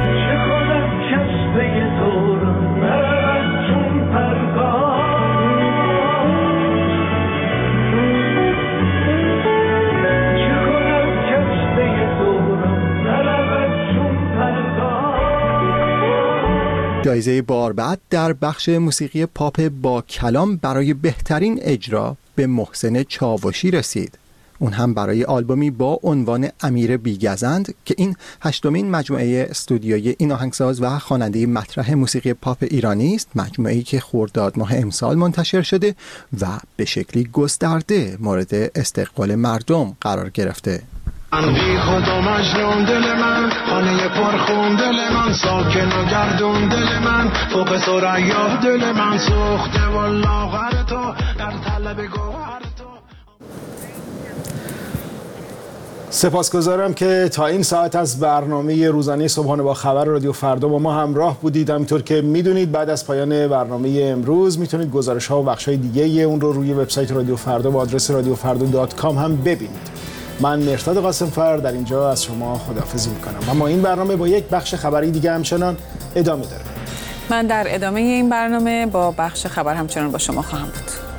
Speaker 15: جایزه باربد در بخش موسیقی پاپ با کلام برای بهترین اجرا به محسن چاوشی رسید. اون هم برای آلبومی با عنوان امیر بیگزند که این هشتمین مجموعه استودیویی این آهنگساز و خواننده مطرح موسیقی پاپ ایرانی است، مجموعه‌ای که خرداد ماه امسال منتشر شده و به شکلی گسترده مورد استقبال مردم قرار گرفته.
Speaker 21: من بی خود و مجنون دل من، خانه پرخون دل من، ساکن و گردون دل من، فوق ثریا دل من، سوخته و لاغر تو در طلب گوهر تو.
Speaker 1: سپاسگزارم که تا این ساعت از برنامه روزانه صبحانه با خبر رادیو فردا با ما همراه بودید. همینطور که میدونید بعد از پایان برنامه امروز میتونید گزارش ها و بخش های دیگه اون رو روی وبسایت رادیو فردا با آدرس رادیو فردا دات کام هم ببینید. من مرتضی قاسمفر در اینجا از شما خداحافظی میکنم. اما این برنامه با یک بخش خبری دیگه همچنان ادامه داره.
Speaker 2: من در ادامه این برنامه با بخش خبر همچنان با شما خواهم بود.